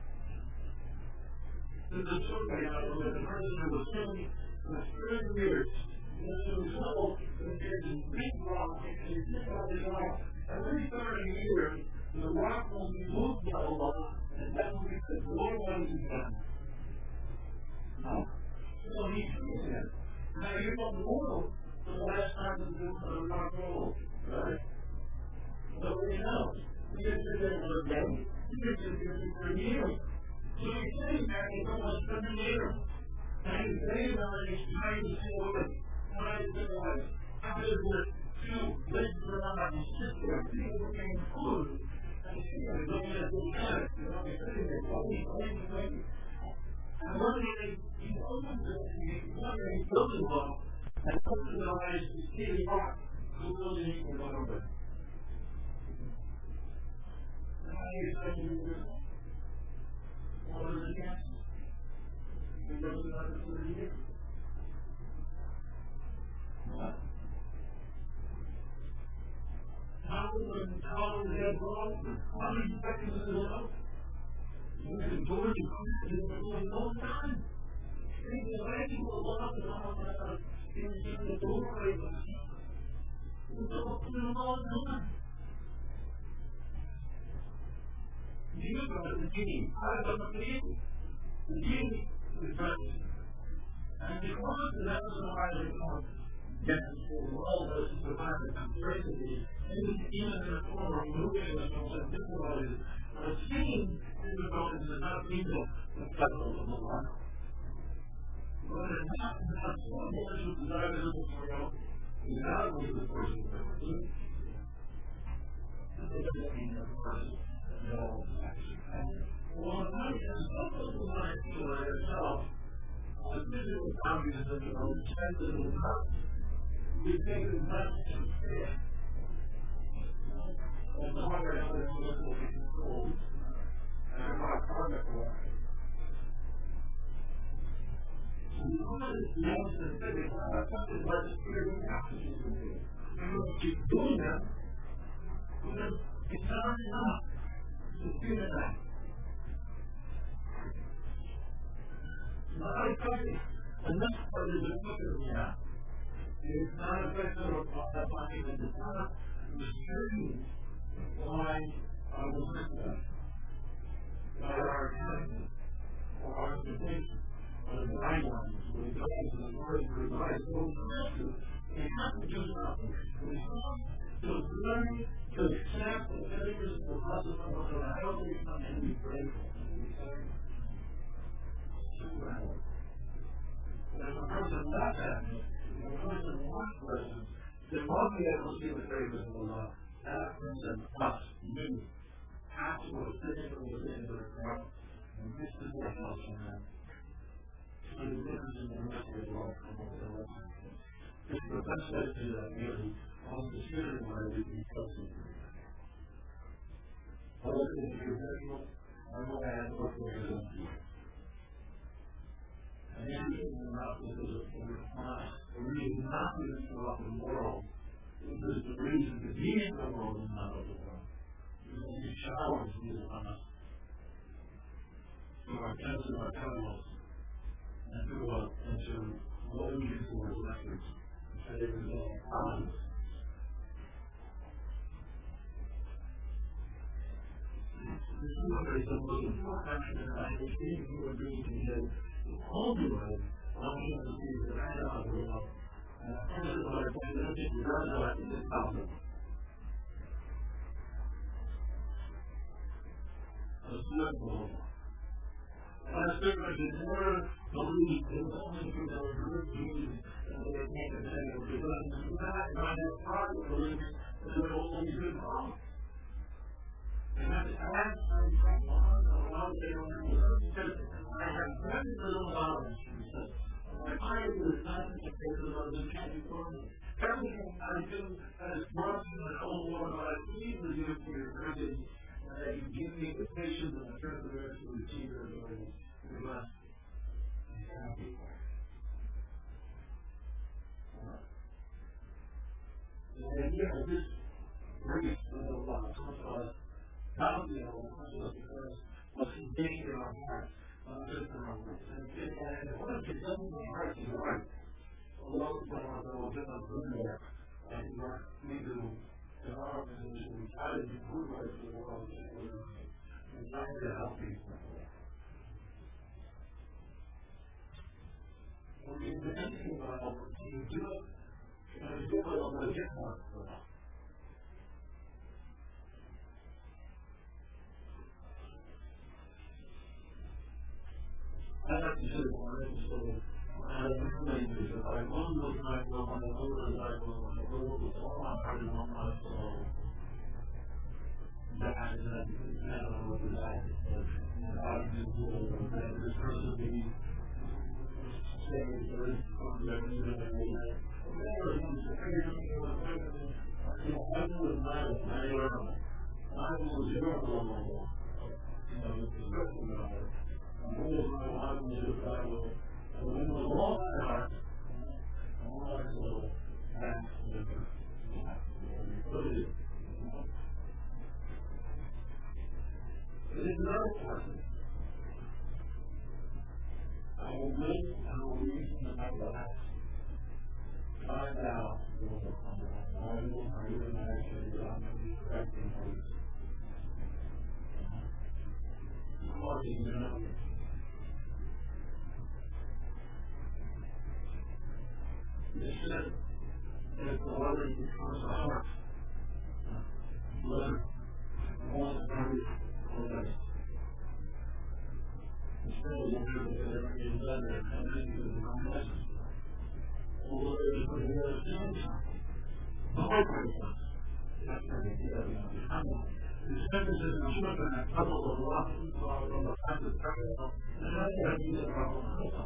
[SPEAKER 1] There's a survey out there with a person who was sitting for thirty years. And as a result, there's a big rock and you think about this rock. Every thirty years, the rock will be moved by a lot, and that will be the door when it's done. No? So he's doing that. Now you're on the world for the last time that this is a rock roll, right? Nobody knows. You get to there for a day, you get to there for a year. So you're sitting there and you're almost every year. And you're saying about it, he's trying to say, okay, trying to say, like, how does it feel? Let's run out and sit there, people looking at food. And you see, they're looking at the cat, you know, they're sitting there, waiting, waiting, waiting. And one day, he opens it, and he's wondering, he's building one, and opens his eyes to see the rock, who's building it for one over. And how do you say to do this? What is the chance? You know the other thirty years? What? How is the how is the head wrong? How many seconds is it out? You can do it, you can do it for a long time. And the way people love it all that is in the doorway of the it's open a long time. You got the genie. I got the genie. The genie is present. And because that was the right response, yes, all this is the fact that I'm crazy. Even in the form of moving the concept difficulties, but seeing difficulties is not people acceptable to the one. But it is not that one person who desires to for you is not only the person who ever do. It doesn't mean that the person knows actually. Well, the point is, some of the life for yourself, the physical boundaries of your own senses and hearts, you think it's not to fear. And the heart is going to look at the cold and a heart product of life. So the heart is the most specific. That's something like the spirit of passages in here. And when you keep doing that, then it's not enough to feel that. Now, I tell you, the next part is the book of the app. It's not a question of that money, but it's not restricting why I was with that. By our kindness, or our invitation, or the guidelines, or the guidance, or the word for advice, or the message, it has to do something. It's not to learn to accept the failures of the possible of a healthy and be grateful. And if a person not happy, if a person wants blessings, then won't be able to see the favors of Allah. That person must be absolutely physically within their heart. And this is what helps in that. So the difference in the mercy of Allah from what they're looking for. It's the best way to do that, really, on the spirit of where we can trust in you. Other than your visual, I'm going to add what there is in you. And anything in the mouth is a response. The reason not to show up in the world is the reason to be in the world and not of the world. Because these showers is on us. So our tents and our tunnels and to go up into what we use for as records. And they were all promises. This is what is the most important thing that I think you are doing to get all the way. I'm going to see the right out of the world. And I think that's what I think that if you don't know, I think it's possible. That's not cool. Last difference is never believe in only through those good deeds and they can't defend it because it's not going to start to believe that it will only be wrong. And that's as I think on a lot of they don't know because I have very little knowledge. My mind is not in the case of those who can't be born. Everything I do has brought you my own Lord, but I plead with you for your mercy, and that you give me the patience and the perseverance to achieve your glory. Be blessed. Happy. And yeah, this brings a lot of comfort. Not only because what's contained in our hearts, not just in our lives. And what is contained in our hearts is right. A lot of times I will get up there and work we do in our organization. We try to improve life for the world. We try to help people. When you do anything about it, you do it, and you do it on the get part. I have to say one thing, so I have to explain this. If I love what I will, I know that I will, I will with all my heart and all my soul. That is that I don't know what that is, but I just will that this person be saved or from their need of their need. Whatever it is, figure out what it is. You know, I know it's not a matter of I will zero alone. You know, it's a special matter. And when it's my heart and it's I will, and when it's all my heart, all my soul, that's the what it is. It is not a person. I will live and will read in my life. I now will become I will I will imagine that I'm going to be correcting things. Causing you know. It said that the water becomes a heart. Blood, all the body, all that. Instead of looking at everything done there, and then you can become blessed. Although there is a way of doing something. The whole process. That's what it is. The sentence is in slip and a couple of lots from the fact of practical. And that's what I need to problem.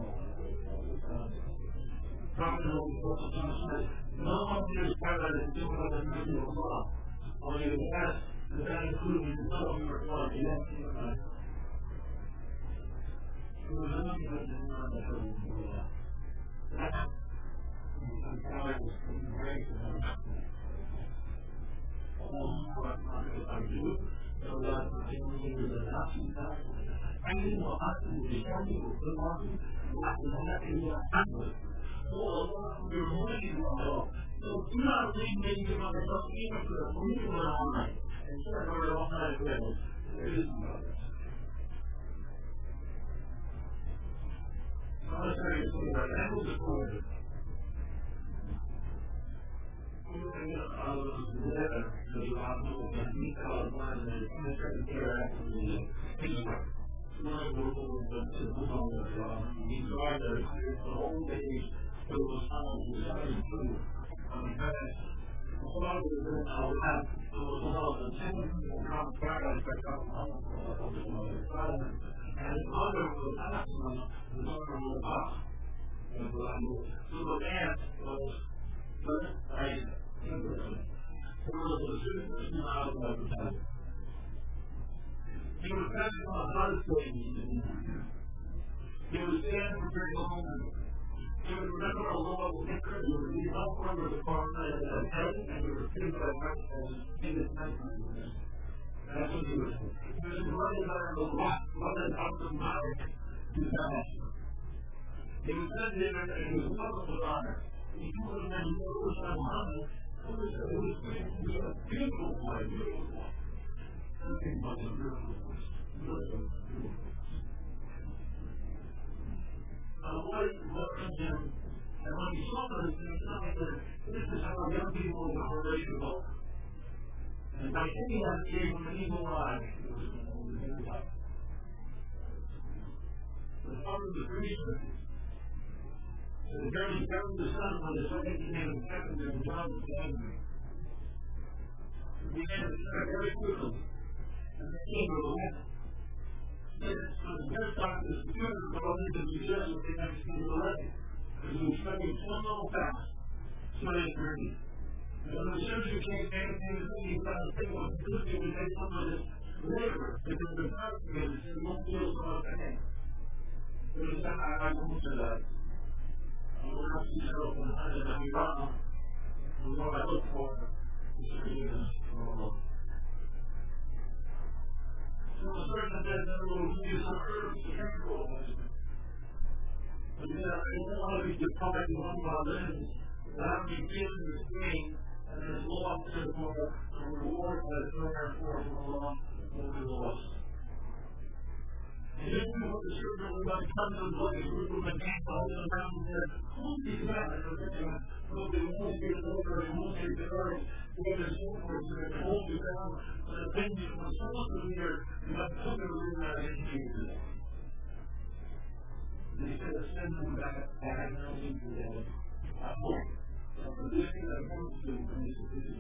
[SPEAKER 1] Talking about the book of John says, no one here is paradise is doing what they do in law. When you ask, does that include when you tell them your blood? Yes, you know. There was nothing that did not occur in the law. That's I'm telling you, it's great to know. I do it, so that continuing with the Nazi time. I didn't know how to do it. I didn't know how to do it. I didn't know how to do it. Well, you're looking at it. So do not leave me to myself even for the police went all night. And so I heard all night of it. There is no other. I want to tell you something about that. Was a point. I was there to the hospital and he called one and he started to interact with me. He's like, one of the people that to move on the job. He tried to the whole day. So it was time to decide to I mean, so I was there. I would have it was all the ten come paradise back up on the side. And his mother was asking him the daughter of the boss. And so the dance was good. I He was passing on other things. He was standing for very long. He would remember a law of Hickory. He would be up under the car and and he was pinned by my and he was nighttime. That's what he was. He was running around the block, running up the mountain to fast. He was sitting there and he was public with honor. He told him that he was so hungry. It was, it was, it was a beautiful place, beautiful place. Nothing but a beautiful place. Beautiful, beautiful place. Now, what, what comes in, and when you saw this, it's not like that, this is how young people are ready to vote. And by thinking that it gave them an evil eye, it was an evil eye. The father of the priest, the very, very the son when the second came and second and John was angry. He began to start very quickly. And the king of the land. Then so the first time the students were all into the suggest that they never see the levy. Because he was spending one little fast. So they agree. And the surgeon can't make anything that he's trying to think of. This thing would take some of this labor because the doctor is you won't feel so much pain. But he said, I, I won't do that. I will not see yourself in the hand that you run. And what I look for is forgiveness from the Lord. So the surgeon said, then we'll give you some herbs to drink for us. But he said, I don't want to be deprived of one of our limbs without me feeling this pain and this loss to the Lord, the reward that is nowhere for from the Lord will be lost. And then we want the surgeon was going to come to the place where we were going to hold them down and said, who's these guys? And they're thinking, well, they won't get over, they won't get the earth, where there's no more, so they can hold you down. But the thing is, when someone is here, you have to put them in that in Jesus. They said, send them back, I have no need for them. I hope that the living that comes to them is sufficient.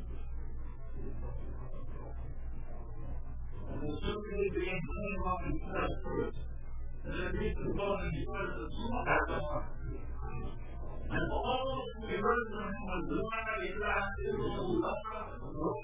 [SPEAKER 1] And the surgeon began to clean up and press through it. And then reached the bone and he started to slap at us. And all we heard from him was the one that he laughed, it was a love, a love,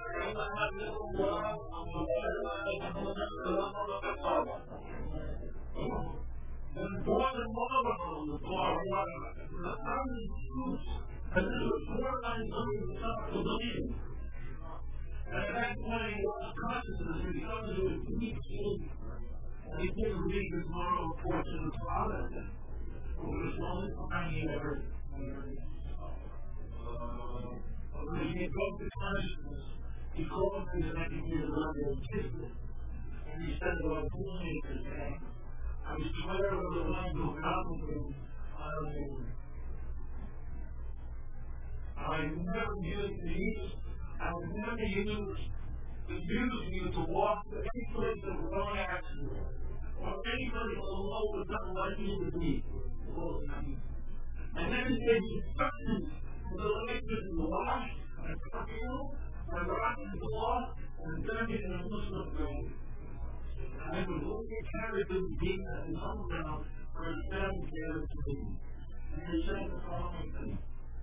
[SPEAKER 1] and more than one of them on the floor, the thousand troops, and this was four times over the top of the believe. And at that point, he lost consciousness and he comes to his deep sleep. And he didn't read his moral portion of Father. It was the only time he ever when he broke the consciousness, he called me the next year and kissed him. And he said, well, who made this man? I was swear of the one who found him on him. I never used these. I would never use to use you to walk to any place of wrong action or any place of the Lord was not like you to be. And then he gave instructions for the elected to wash and perfume and rock and cloth and dirty and a Muslim thing. And they would only carry them deep and come down for a seven carried to me. And he said the following thing.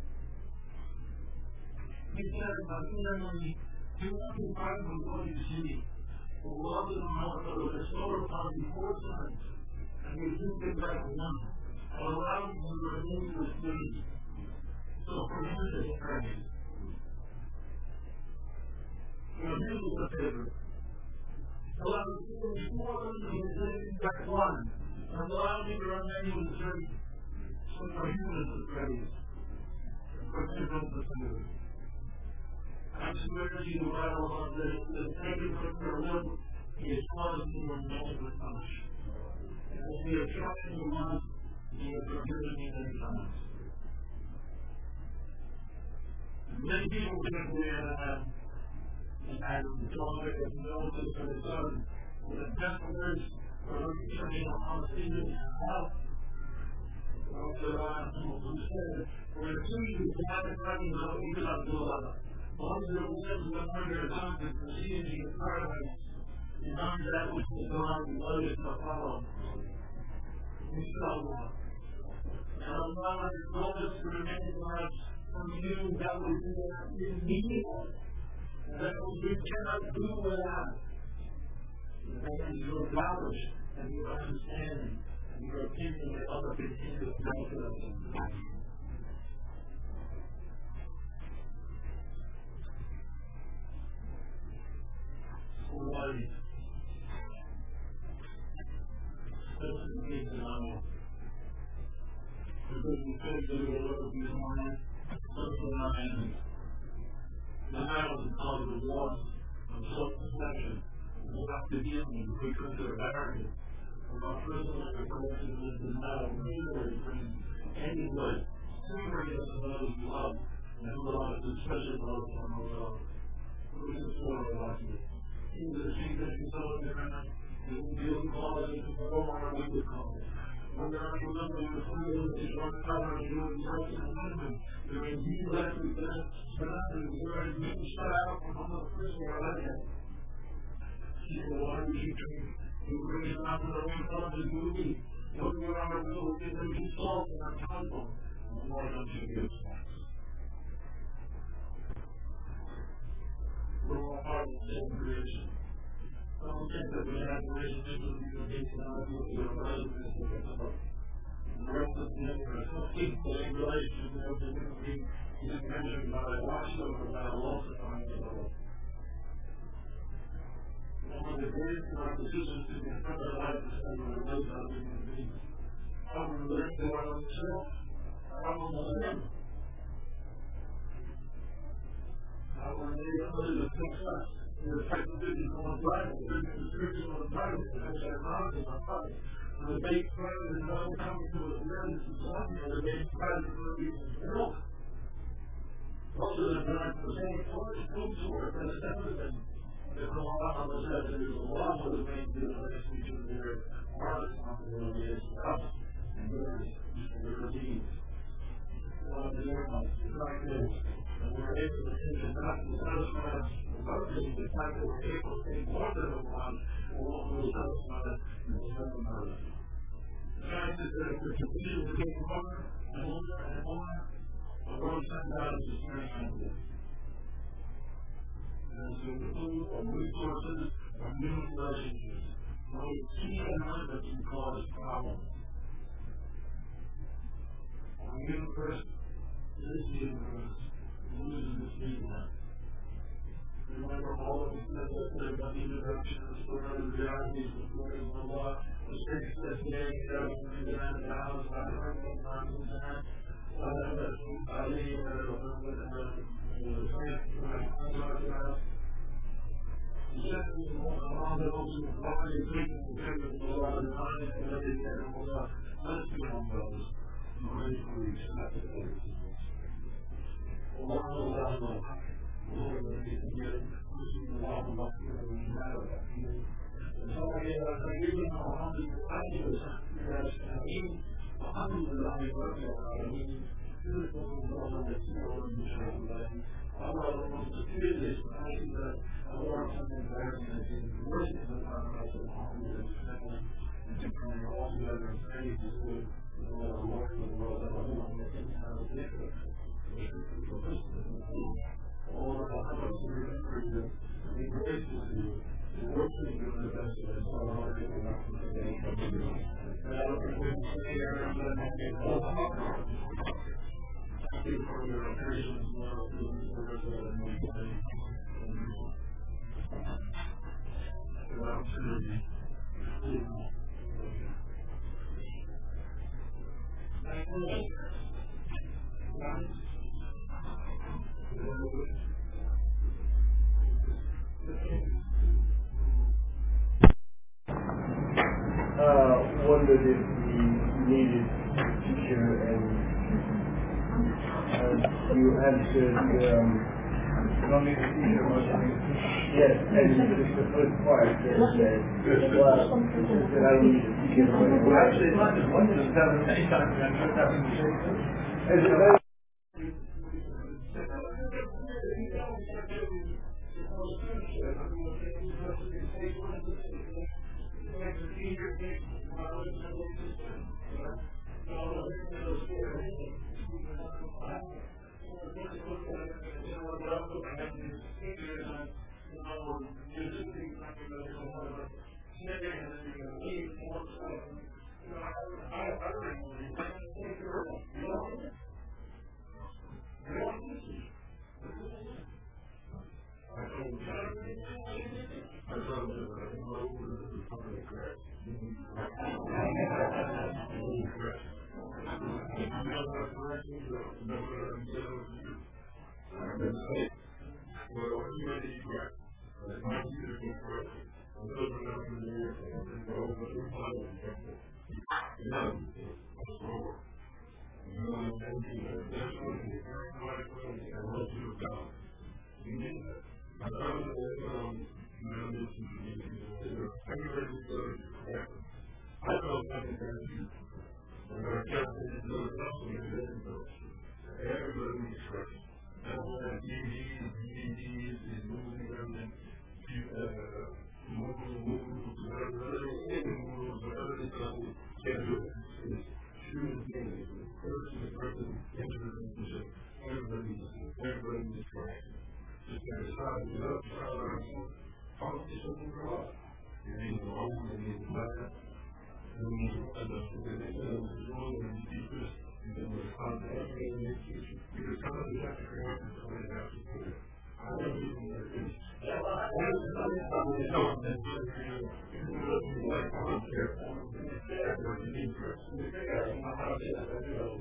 [SPEAKER 1] He said, my family, you want to find them what you see. The love of the heart of the restorer upon you four times. And you do get back one. And allow you to remain with me. So for him to pray. Now here's the favor. Allow me to do more than you say back one. And allow me to remain with me. So for him to praise. For him to favor. I swear to you, I will not let it take it from your lip. He is causing you to remain with us. And if we are trying to love, he has forgiven me many times. Many people think we have had the daughter of Moses and his son. The best words for returning on Stephen's house. Well, there are people who said, we're going to see you to have a friend of the people of the Lord. All the lives of the murder of God and proceeding in paradise, and none that which is God and others to follow. We shall walk. And allow our brothers to remain in us from you that we do in need, that we cannot do without. And your knowledge and your understanding and your opinion of other continue to make us. Life. This is me to know. Because we take the Lord of this morning, such a man. The battle is called the war of self-deception. We have to deal with because they're barriers. Our personal recollection is the battle of slavery brings any way. Slavery is those who love, and love is especially love from ourselves. This is what I want you. In the sheep that you saw in the ground, you will be able to call it into the form of what you call it. When there are remember your freedom is one power and you will trust in movement. There is you left with that, but after the word is being shut out from under the prison or like you will water you drink. You bring it out to the own clubs and you will eat. Put your armor will give them to salt and our tongue. The Lord unto you. we're all part of the same creation. I don't think that we have relationships with human beings and other people who are relationships with us. We're all the same. There's no same relationship with the human being. He didn't mention about a watchtower, about a loss of time. One of the greatest decisions to confront our life is how we relate to other human beings. How we relate to our own self. How we relate How we relate to others that fix us. In the fact that this is on the Bible, this is the scripture on the Bible, that's our knowledge of our Bible. And the base prayer is not coming to us there, this is one, and the base prayer is going to be milk. Also, the God for saying, for the food source, and it's everything. There's a lot of us that there's a lot of the things that are listening to their our responsibility is us and yours and your needs. One of the airlines is like this, and we're able to think and not to satisfy us. Mostly the fact that we're able to think more than a one, or what will satisfy us and strengthen us. The fact is that if we continue to take more and more and more, the Lord sends out His strength. And so the food of resources of new relationships, no key element that can cause problems. The universe is the universe, losing this medium. Remember all of the things that said about the introduction of the story of the realities, the story of the law, the six that today, everything that the house, I heard one time in that, whatever, I leave, I don't know, whatever, the same, I don't know, the second is all the those who are already thinking the thing of the law and time and everything that the law, let's be on those, who are ready for each other. All those I know. Lord, that we can get pushing the law of us to the matter of you. And so I get like, I really know how to I do this. Yes, and even a hundred of them work out. I mean, beautiful law that you know in the church today. I love the most to do this, but I see that I learned something better than I did. The worst is that I'm not so humble and second and to bring all together and praise the Lord, the Lord of the world, that I want to think how to get it. All of our hearts are remembering this, and we praise you, and worship you in the best way. So I want to give you enough for today. And I look at you and say, Aaron, that I can hold on. Thank you for your patience, Lord, for the service that I know today. And I'm serving. Thank you.
[SPEAKER 2] Uh, wondered if you needed a teacher, and uh, you answered, um,
[SPEAKER 1] you don't need a teacher, but you need a teacher.
[SPEAKER 2] Yes, and just the first part that said, well, it says that I don't need a teacher.
[SPEAKER 1] Well, actually, it's not just one, it's seven, many times, and I'm just having to say this.
[SPEAKER 2] And so that
[SPEAKER 1] just to decide, you know, politicians will grow up. You need the home, you need the weapon, you need to understand that they know the role and the deepest, and then the contact, and the institution. Because somebody has to create it, somebody has to put it. I don't even know what it is. Yeah, well, I don't know what it is. You can look at like volunteer form, that's what you need for it. I'm not how to say that, I do know.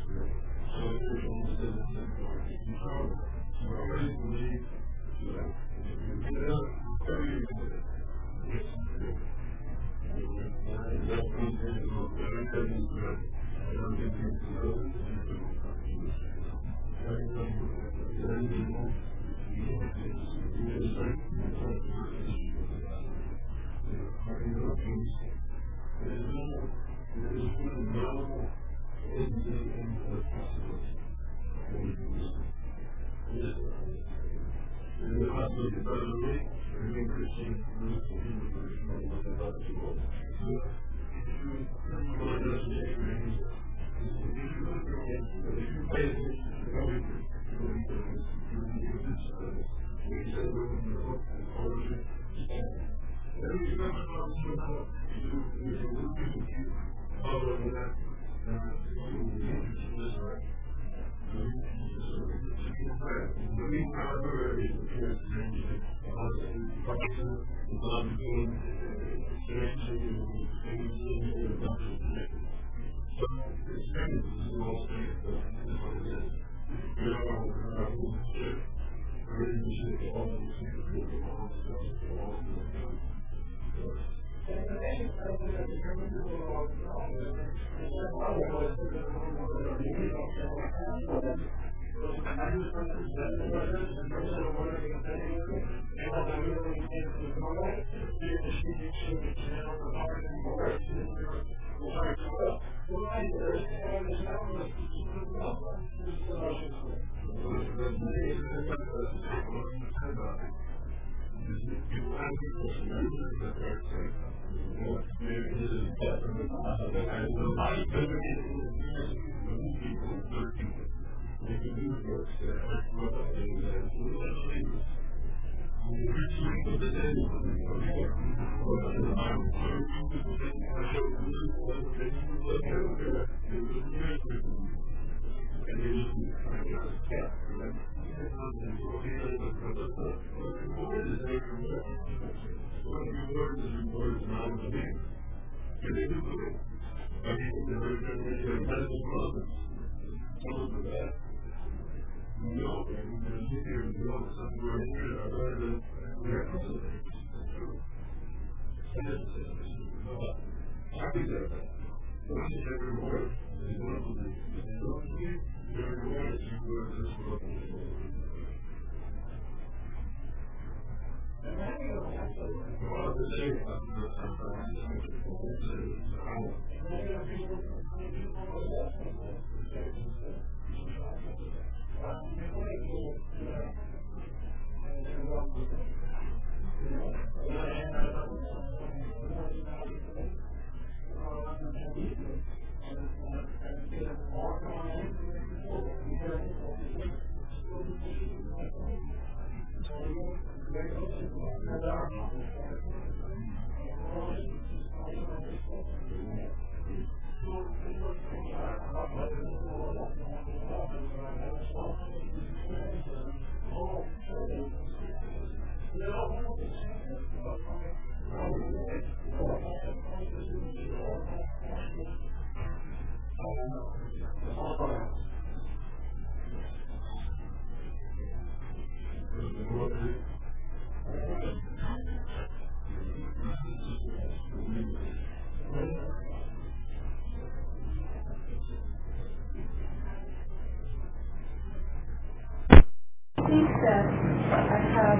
[SPEAKER 3] think that I have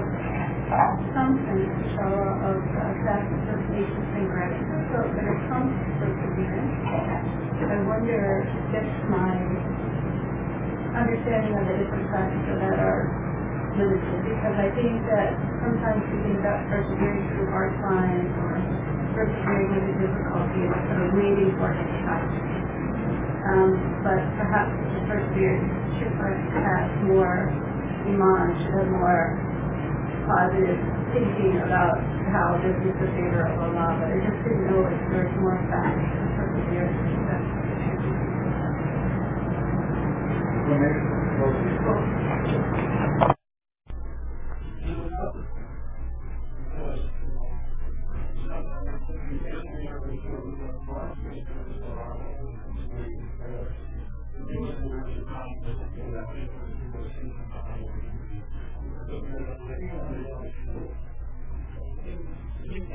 [SPEAKER 3] some sense uh, of the fact that the patient's been granted, so when it comes to perseverance, I wonder if my understanding of the different practices that are limited, because I think that sometimes we think about persevering through hard times or persevering with a difficulty and sort of waiting for it to come. Um, but perhaps the perseverance should have more iman, should have more positive thinking about how this is the favor of Allah, but I just didn't know if there's more facts to perseverance. That's what it should be.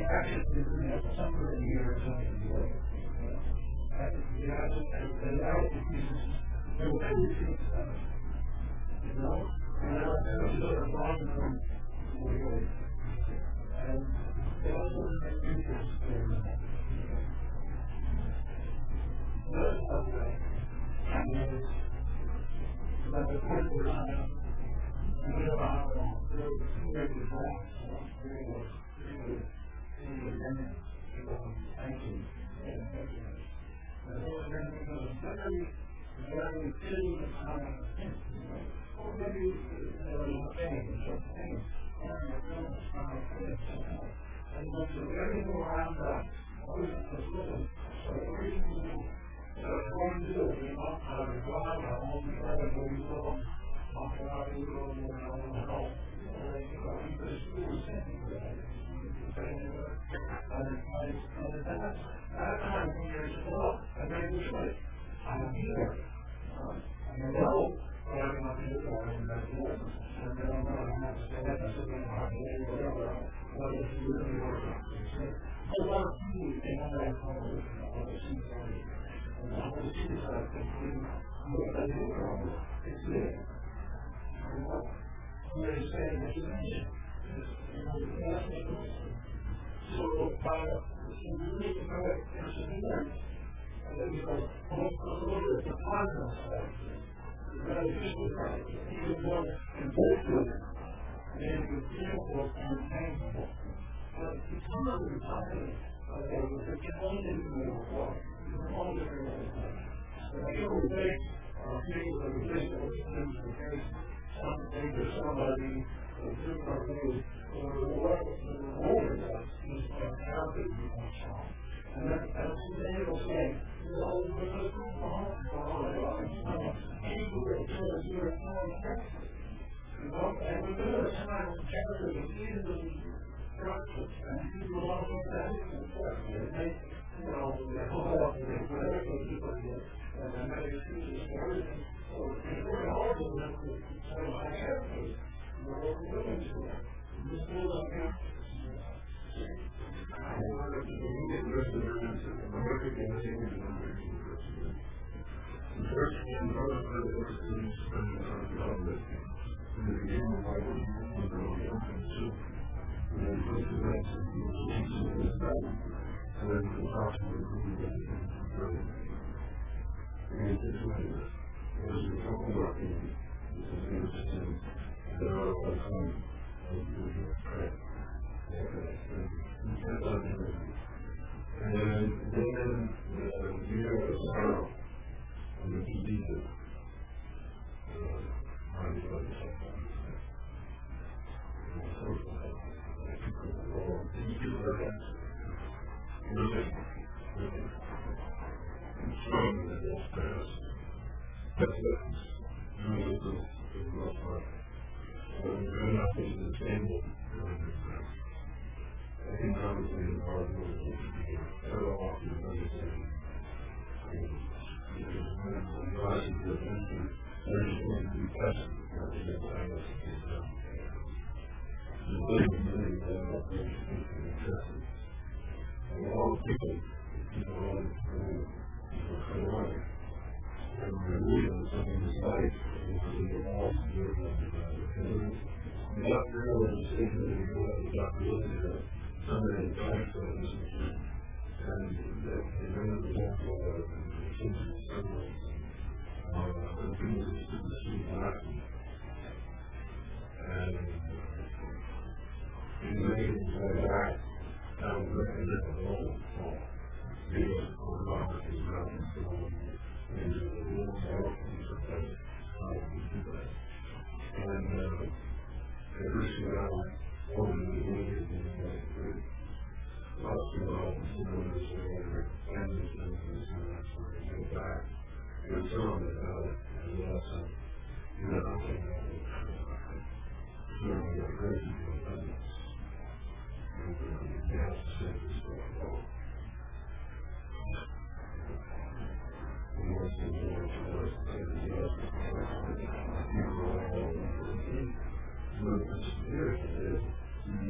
[SPEAKER 1] actually did have some of the years on the way. I think the guys and I think Jesus, they were everything stuff. You know? And I was sort of wrong from the way. And they also had interest there. That's the way. And but the point was, you know, how they were very wrong. Very much. Independent, thank you. And so then it was very, very filled with time. Or maybe there was a change, or things. And once everything around that was the flow. So everything that one do, we want to have a drive, our own drive, where we go, after our we go, and our own house. So we just do the same. And at that time, when you're just well, I made the choice. I'm here. I know what I'm going to do for him, that's the one. And then I'm going to have to say that, I said, I'm not going to do whatever. What is the really work? I want to see you in all that conversation. I want to see you. And I want to see this out of you. What I do wrong, it's there. You know, you're saying what you mentioned. You know, that's the question. So, uh, you need to know it perseverance. And then you go, most of the order is the positive side. The beneficial side. Even more important. And then you feel more untangible. But it's not really positive. Okay, you can only do more. You can only do more. But I feel the base, uh, people that are listening to things in case something or somebody or do something or whatever the Lord does is fantastic in that song. And that, that's what Daniel saying. You know, there's a group of hearts for all of us. People that tell us you're a time Texas. You know, and we live at a time when Texas is easily structured. And people love what that is in Texas. And they, you know, they call up and they whatever they people get. And they make excuses for everything. So it's very hard to live with so much Texas. You know, what we're doing to them. You still don't have I wanted to get the rest of their answer. I'm working on the same thing I'm working on the rest of them. The first thing I'm going to do is to spend time with God. In the beginning of my life, I'm going to be open to. And then go to that to be able to teach them this back. And then to talk to them who we get in the brother. And this way, as we're talking about him, this is interesting. There are a lot of times when we do pray. And then, then uh, we have a sorrow and the diseases. I was going to say that. And so, people are living, living, and strong in the past. That's what really good is not right. So we're not being the same way during this time. I think obviously the part of it is to be ever often understanding. Because when the classes are empty, there's going to be testing. That's the thing that's being done. The living living that are going to be tested. And all people, people all in school, people come on. And we're reading something that's life, and we're all doing that. The doctor knows the thing that we go out the doctor looks at it. Somebody died for this and they remember the doctor and the kids and someone uh, the people that stood the street laughing. And he made his way back down the road and the road fall. He was going off with his mouth and so on into the little cell and so on. How did he do that? And uh, at first he got out over the wind and then like the lots of love and someone was there and the things and so on so they went back and so on about it and the last time you know nothing about it so we got crazy to the business and the gas service going on and once the door to us and the gas you go all over the but the spirit is the energy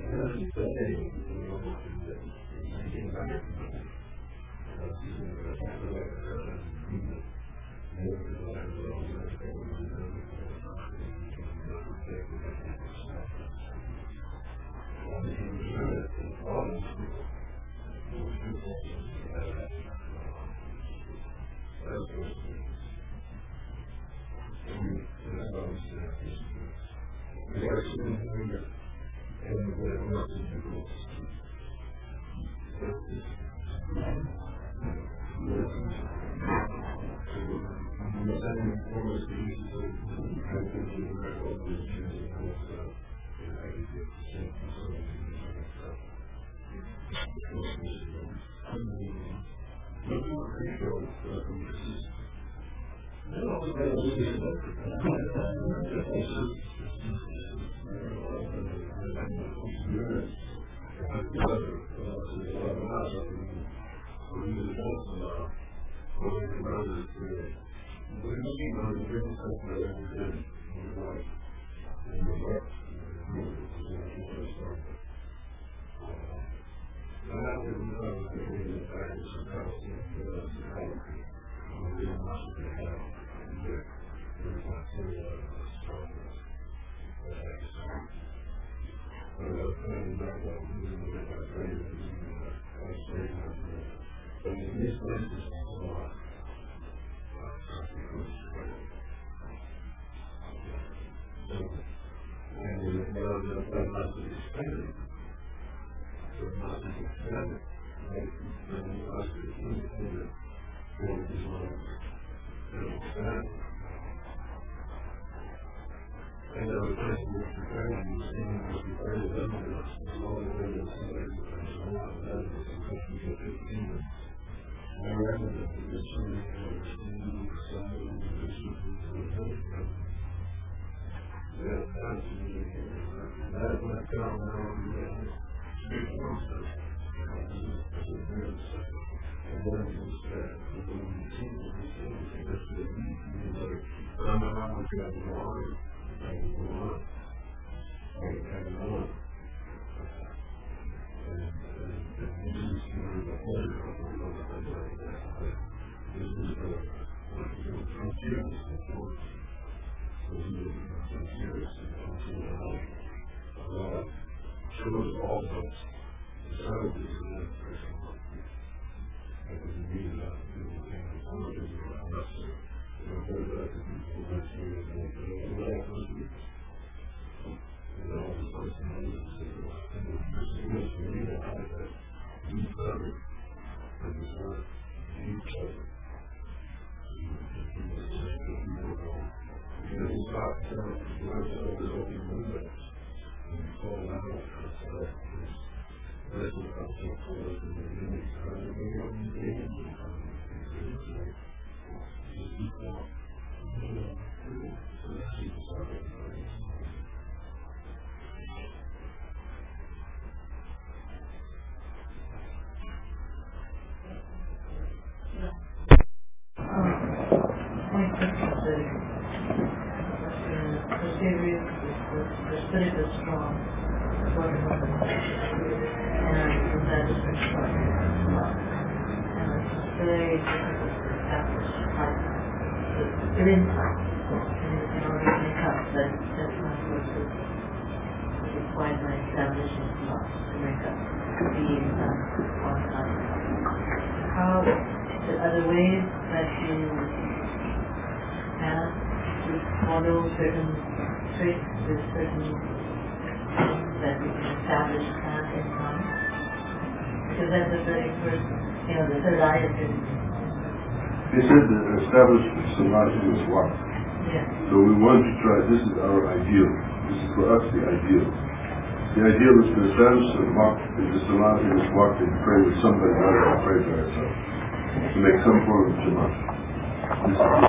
[SPEAKER 4] They said that established samadhi was walk.
[SPEAKER 3] Yeah.
[SPEAKER 4] So we wanted to try, this is our ideal. This is for us the ideal. The ideal is to establish the walk, the samadhi was walk and pray with somebody rather than pray by ourselves. To make some form of samadhi. This is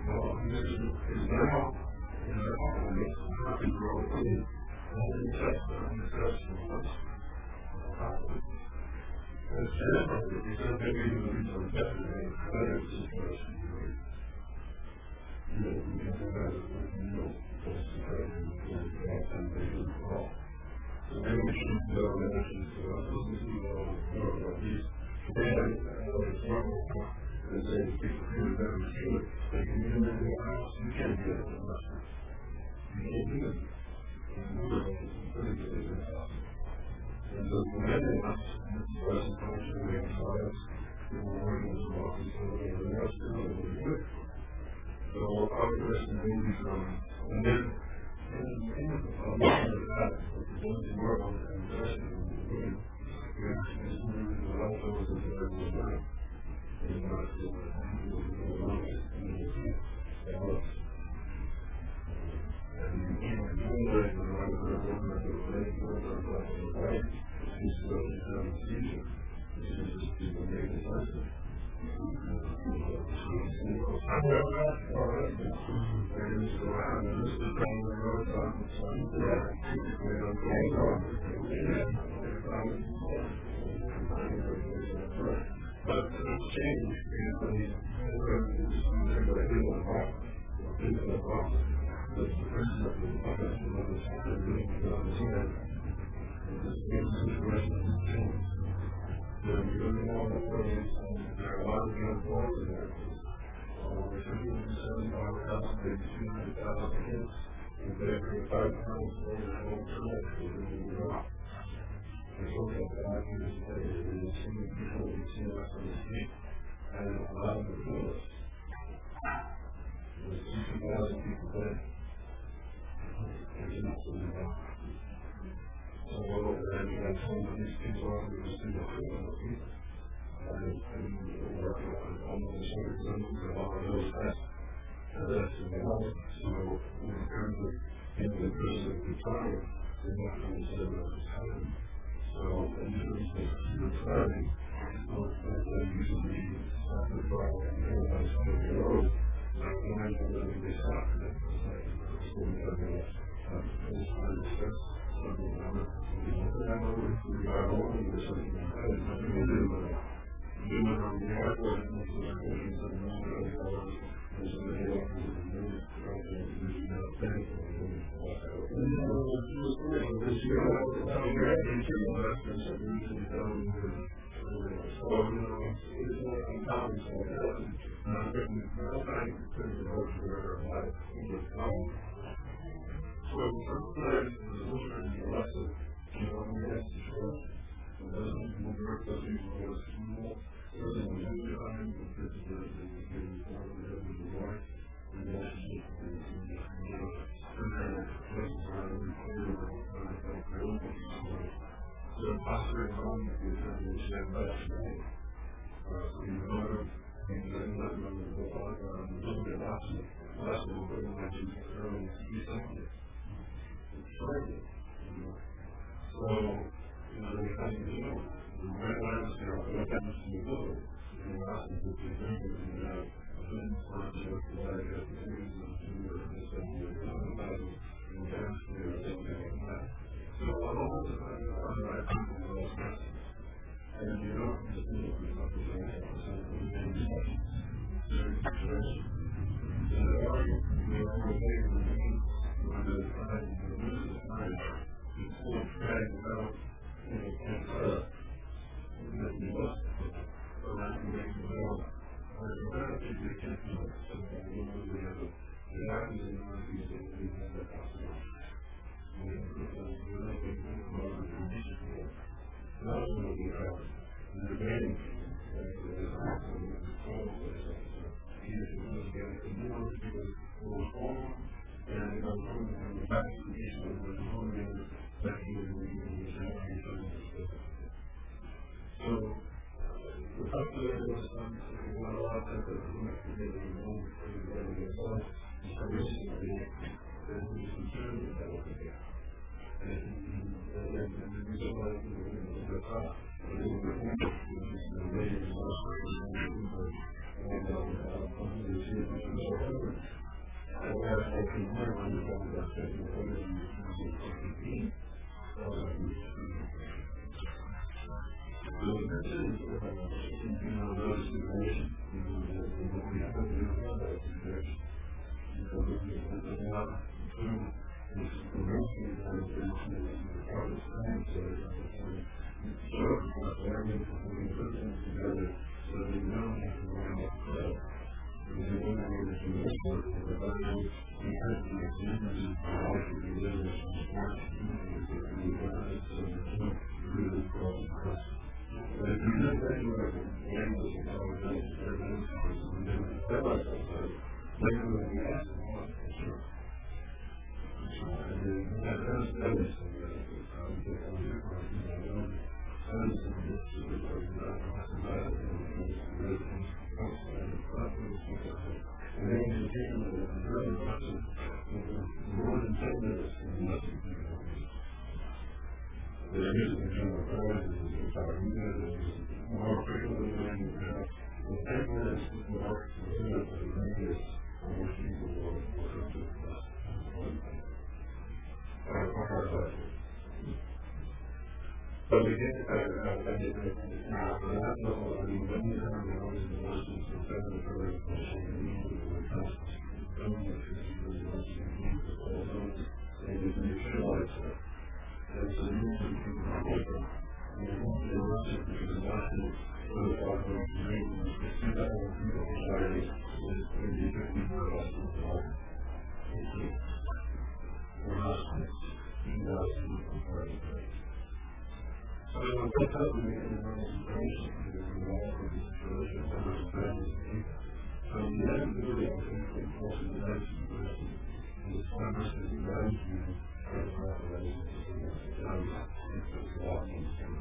[SPEAKER 1] Well, this is now, in the holidays, how to grow food, all the tests on the festivals. As generally, because they give you the better better situation. You know, you can do that, you know, just to try to get something wrong. So maybe we should go and mention to us, listen to all of these, and it's wonderful. And say, people do it better than you, they can do it in your house, you can't do it in the restaurant. You can't do it. And so for many of us, in the present culture, we have trials, we were working as well as the rest of the good. So our person movies from, and then, and in the foundation of that, once you work on it and the rest of the good, we actually just move to the left over to the other side. And not to the longest, and it works. And you can't do it in the right way, or the right way, she's still in anesthesia. She's just people make it lesson. I know that for us. They just go out and just go down the road talking to them. Yeah. They don't go on. But it's changed because everybody in the box, in the box, the person of the office and others have been doing it on his head. The situation has changed. There we go to all the ways, there are a lot of young boys in there. So we're thinking of seventy-five thousand, maybe two hundred thousand kids. If they bring five pounds over the whole trip, they're going to go out. There's also five years later, and the same people we see us on the street, and a lot of them know us. There's sixty thousand people there. There's not so many dollars. So what was that? You got some of these kids off, we just do the food on the feet. And we're working on almost a hundred zones and all of those tests. And that's in the health. So in terms of in the person at the time, they're not going to say that it's happening. So in terms of the planning, they usually have the problem and everybody's on the road. So when I know that they stop it, it's like, it's going to be like, it's hard to stress. So I know if we got all of this, I think there's nothing to do with it. You know, we have what it is, and it's a number of dollars. There's a little bit of a minute, right, and there's no thing. And so, this year, I'm very interested in lessons that we usually done with. So, you know, it's like I'm talking to myself, and I'm getting, I'm trying to put the words where they're like, it's common. So, sometimes the solution is a lesson, you know, we have to show, and doesn't even work, doesn't even go to school, doesn't even do time, because the, the, the, the wife, the relationship, you know, sometimes it's just trying to record or trying to help the open people. So, possibly at home, you have to share that today. So, you know, and then let them go on, and look at lots of lessons, but when I do early, you something. Friday, you know. So, you know, they kind of, you know, right when I was there, I went down to the middle, and I asked them to do things, and I couldn't find the work that I got to do, and do it, and so, you know, I was in dance there, or something like that. So, a lot of the time, I write people for those lessons. And you don't just do it, it's not the same thing, so you can do lessons. There's a situation. And the argument, you know, for a day, when the time, this is time, it's full of drag about, you know, can't trust, that you must, but I can make it more. I don't think they can't do it, so I don't know they have a, it happens in the movies that they have that possibility. You know, because we're not going to go on the condition for it. That's what we have. And the main thing, there's also the control of it, so either you just get it, you know, because it was on, and it was on, and the back of the issue, and it was on, and back in the So, the fact that there was some, not a lot of that we have to get in the moment for the better yourself, is how recently there's been concern with that over there. And the reason why we were in the top, but it was the point, which is the way it was, But we did, uh, uh, I did, uh, not know, I mean, when you have the knowledge of the lessons of family for the person, you need to do it. Don't know if it's really what you need to also, and if you realize that, there's a new thing to do with it. And the lesson is the lesson for the father of the dream, is to see that all people desire is when you get the word out of the heart. Thank you. We're not nice. He does need to pray. So what's happening in the situation is the law of the situation of the family. So the end of the day, I think it's also the next person. And it's not just that you guys do as well as it's a lot of things.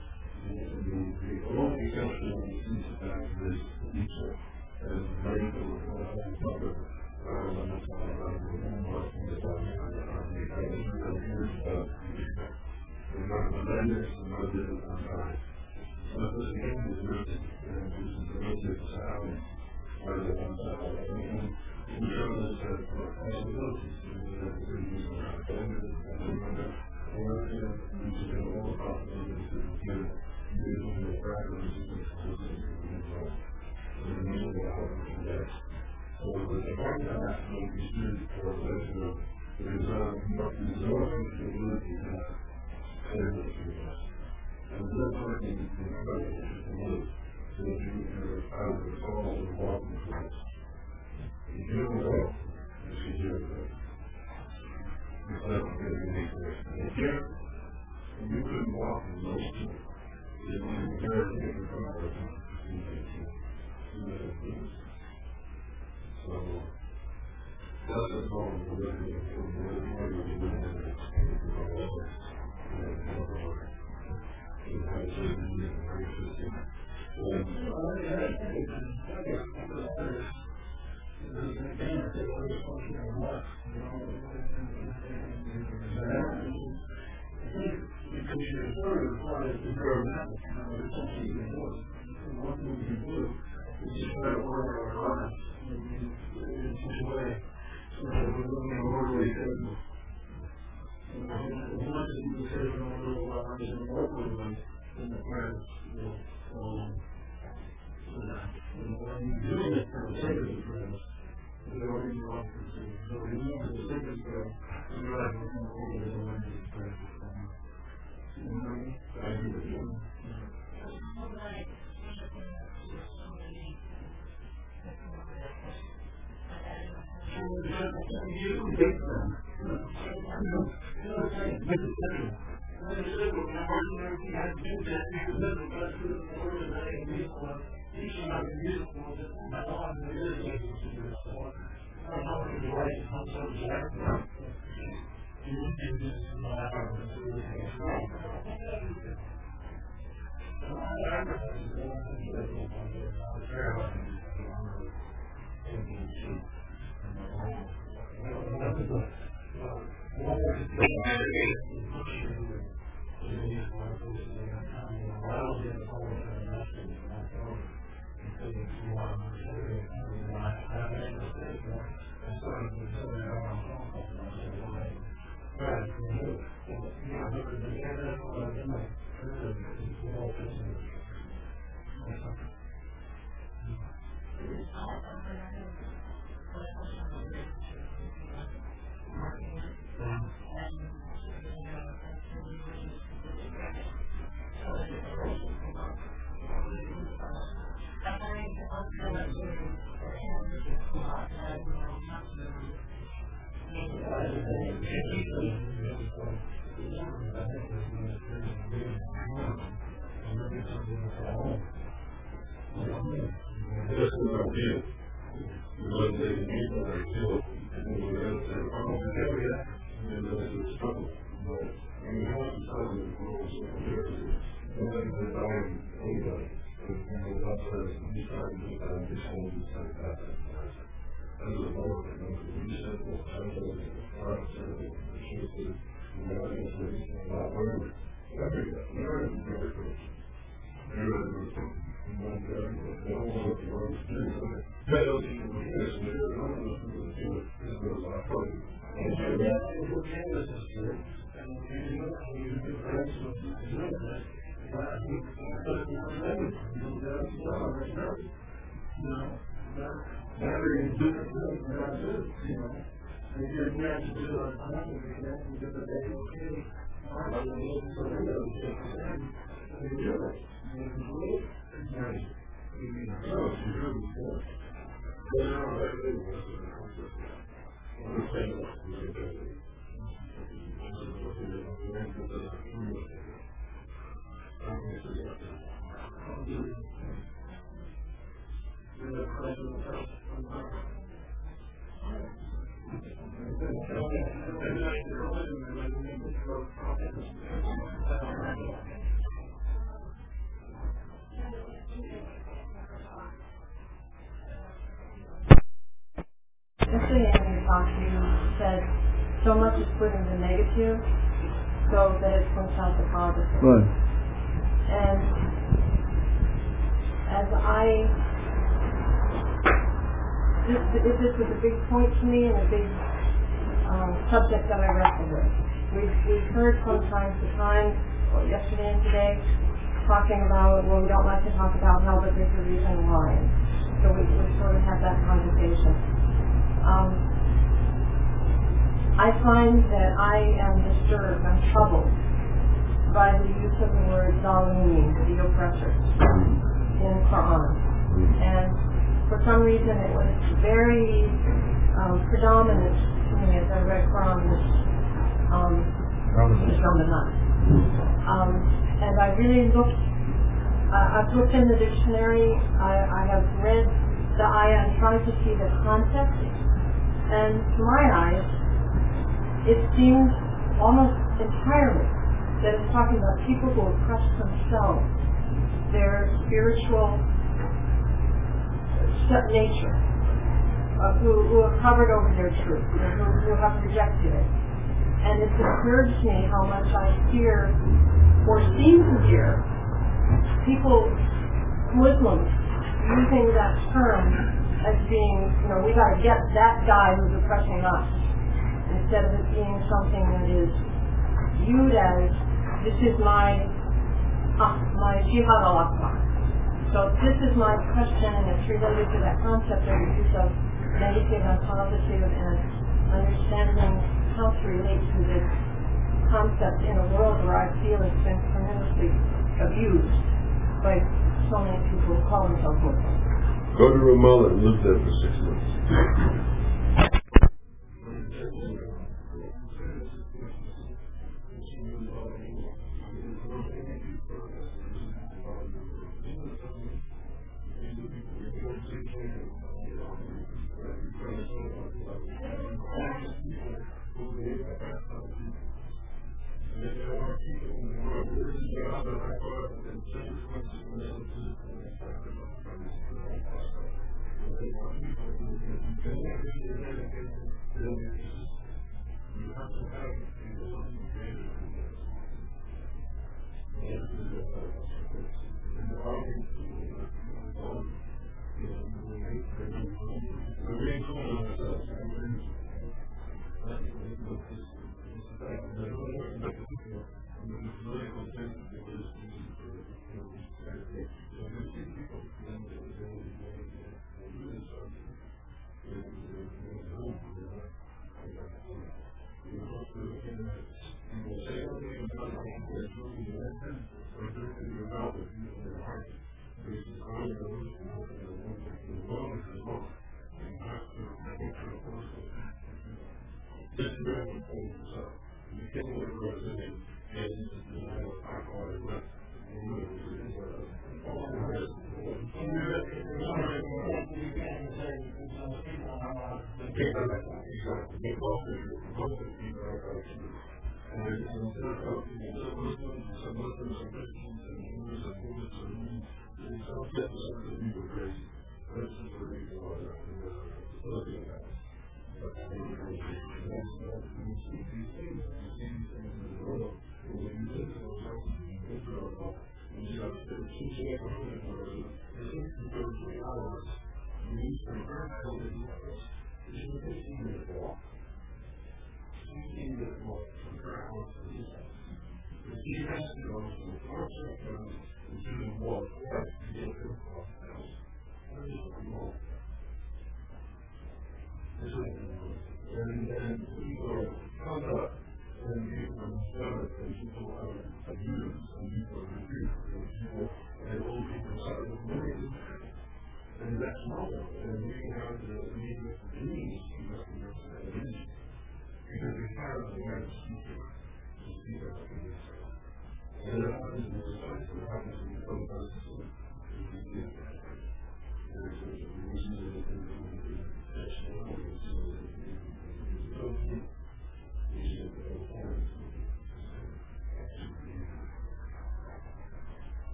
[SPEAKER 1] The only exception on the piece of that is the teacher. And very good with the whole public. I'm not talking about the whole work and the body and the army. I was really curious about the and not the lenders and not the outside. So if this again is written, and this is the basic salary, or the outside, and we show this as possibilities, and we have to use the right vendors, and remember, or if we should have all the possibilities that we give, using the practice of the system, and we need to help them get. So the part that has to be used for a pleasure is resolving the ability to have clearly through us. And we're working in the presence of the Lord, so that you are out of the call and walking for us. You do well, as you do well. It's never going to be for us. And here, you couldn't walk in those two. It would be very different from our time. So, that's a call to the living from the living part of the living and the all of us.
[SPEAKER 3] Yesterday in your talk, you said so much is put into negative so that it points out the positive.
[SPEAKER 2] Right.
[SPEAKER 3] And as I, this, this was a big point to me and a big um, subject that I wrestle with. We've, we've heard from time to time, well, yesterday and today, talking about, well, we don't like to talk about hell, but there's a reason why. So we, we sort of had that conversation. Um, I find that I am disturbed, I'm troubled by the use of the word Zalimin, the oppressor, in the Quran. And for some reason it was very um, predominant to me as I read Quran this um, Ramadan. Um, and I really looked, uh, I've looked in the dictionary, I, I have read the ayah and tried to see the context. And to my eyes, it seems almost entirely that it's talking about people who oppress themselves, their spiritual nature, uh, who, who have covered over their truth, who, who have rejected it. And it's occurred to me how much I hear, or seem to hear, people, Muslims, using that term as being, you know, we got to get that guy who's oppressing us, instead of it being something that is viewed as, this is my, uh, my jihad al-akbar. So this is my question, and it's related to that concept of the use of negative and positive, and understanding how to relate to this concept in a world where I feel it's been tremendously abused by so many people who call themselves Muslims.
[SPEAKER 4] Go to Ramallah and live there for six months.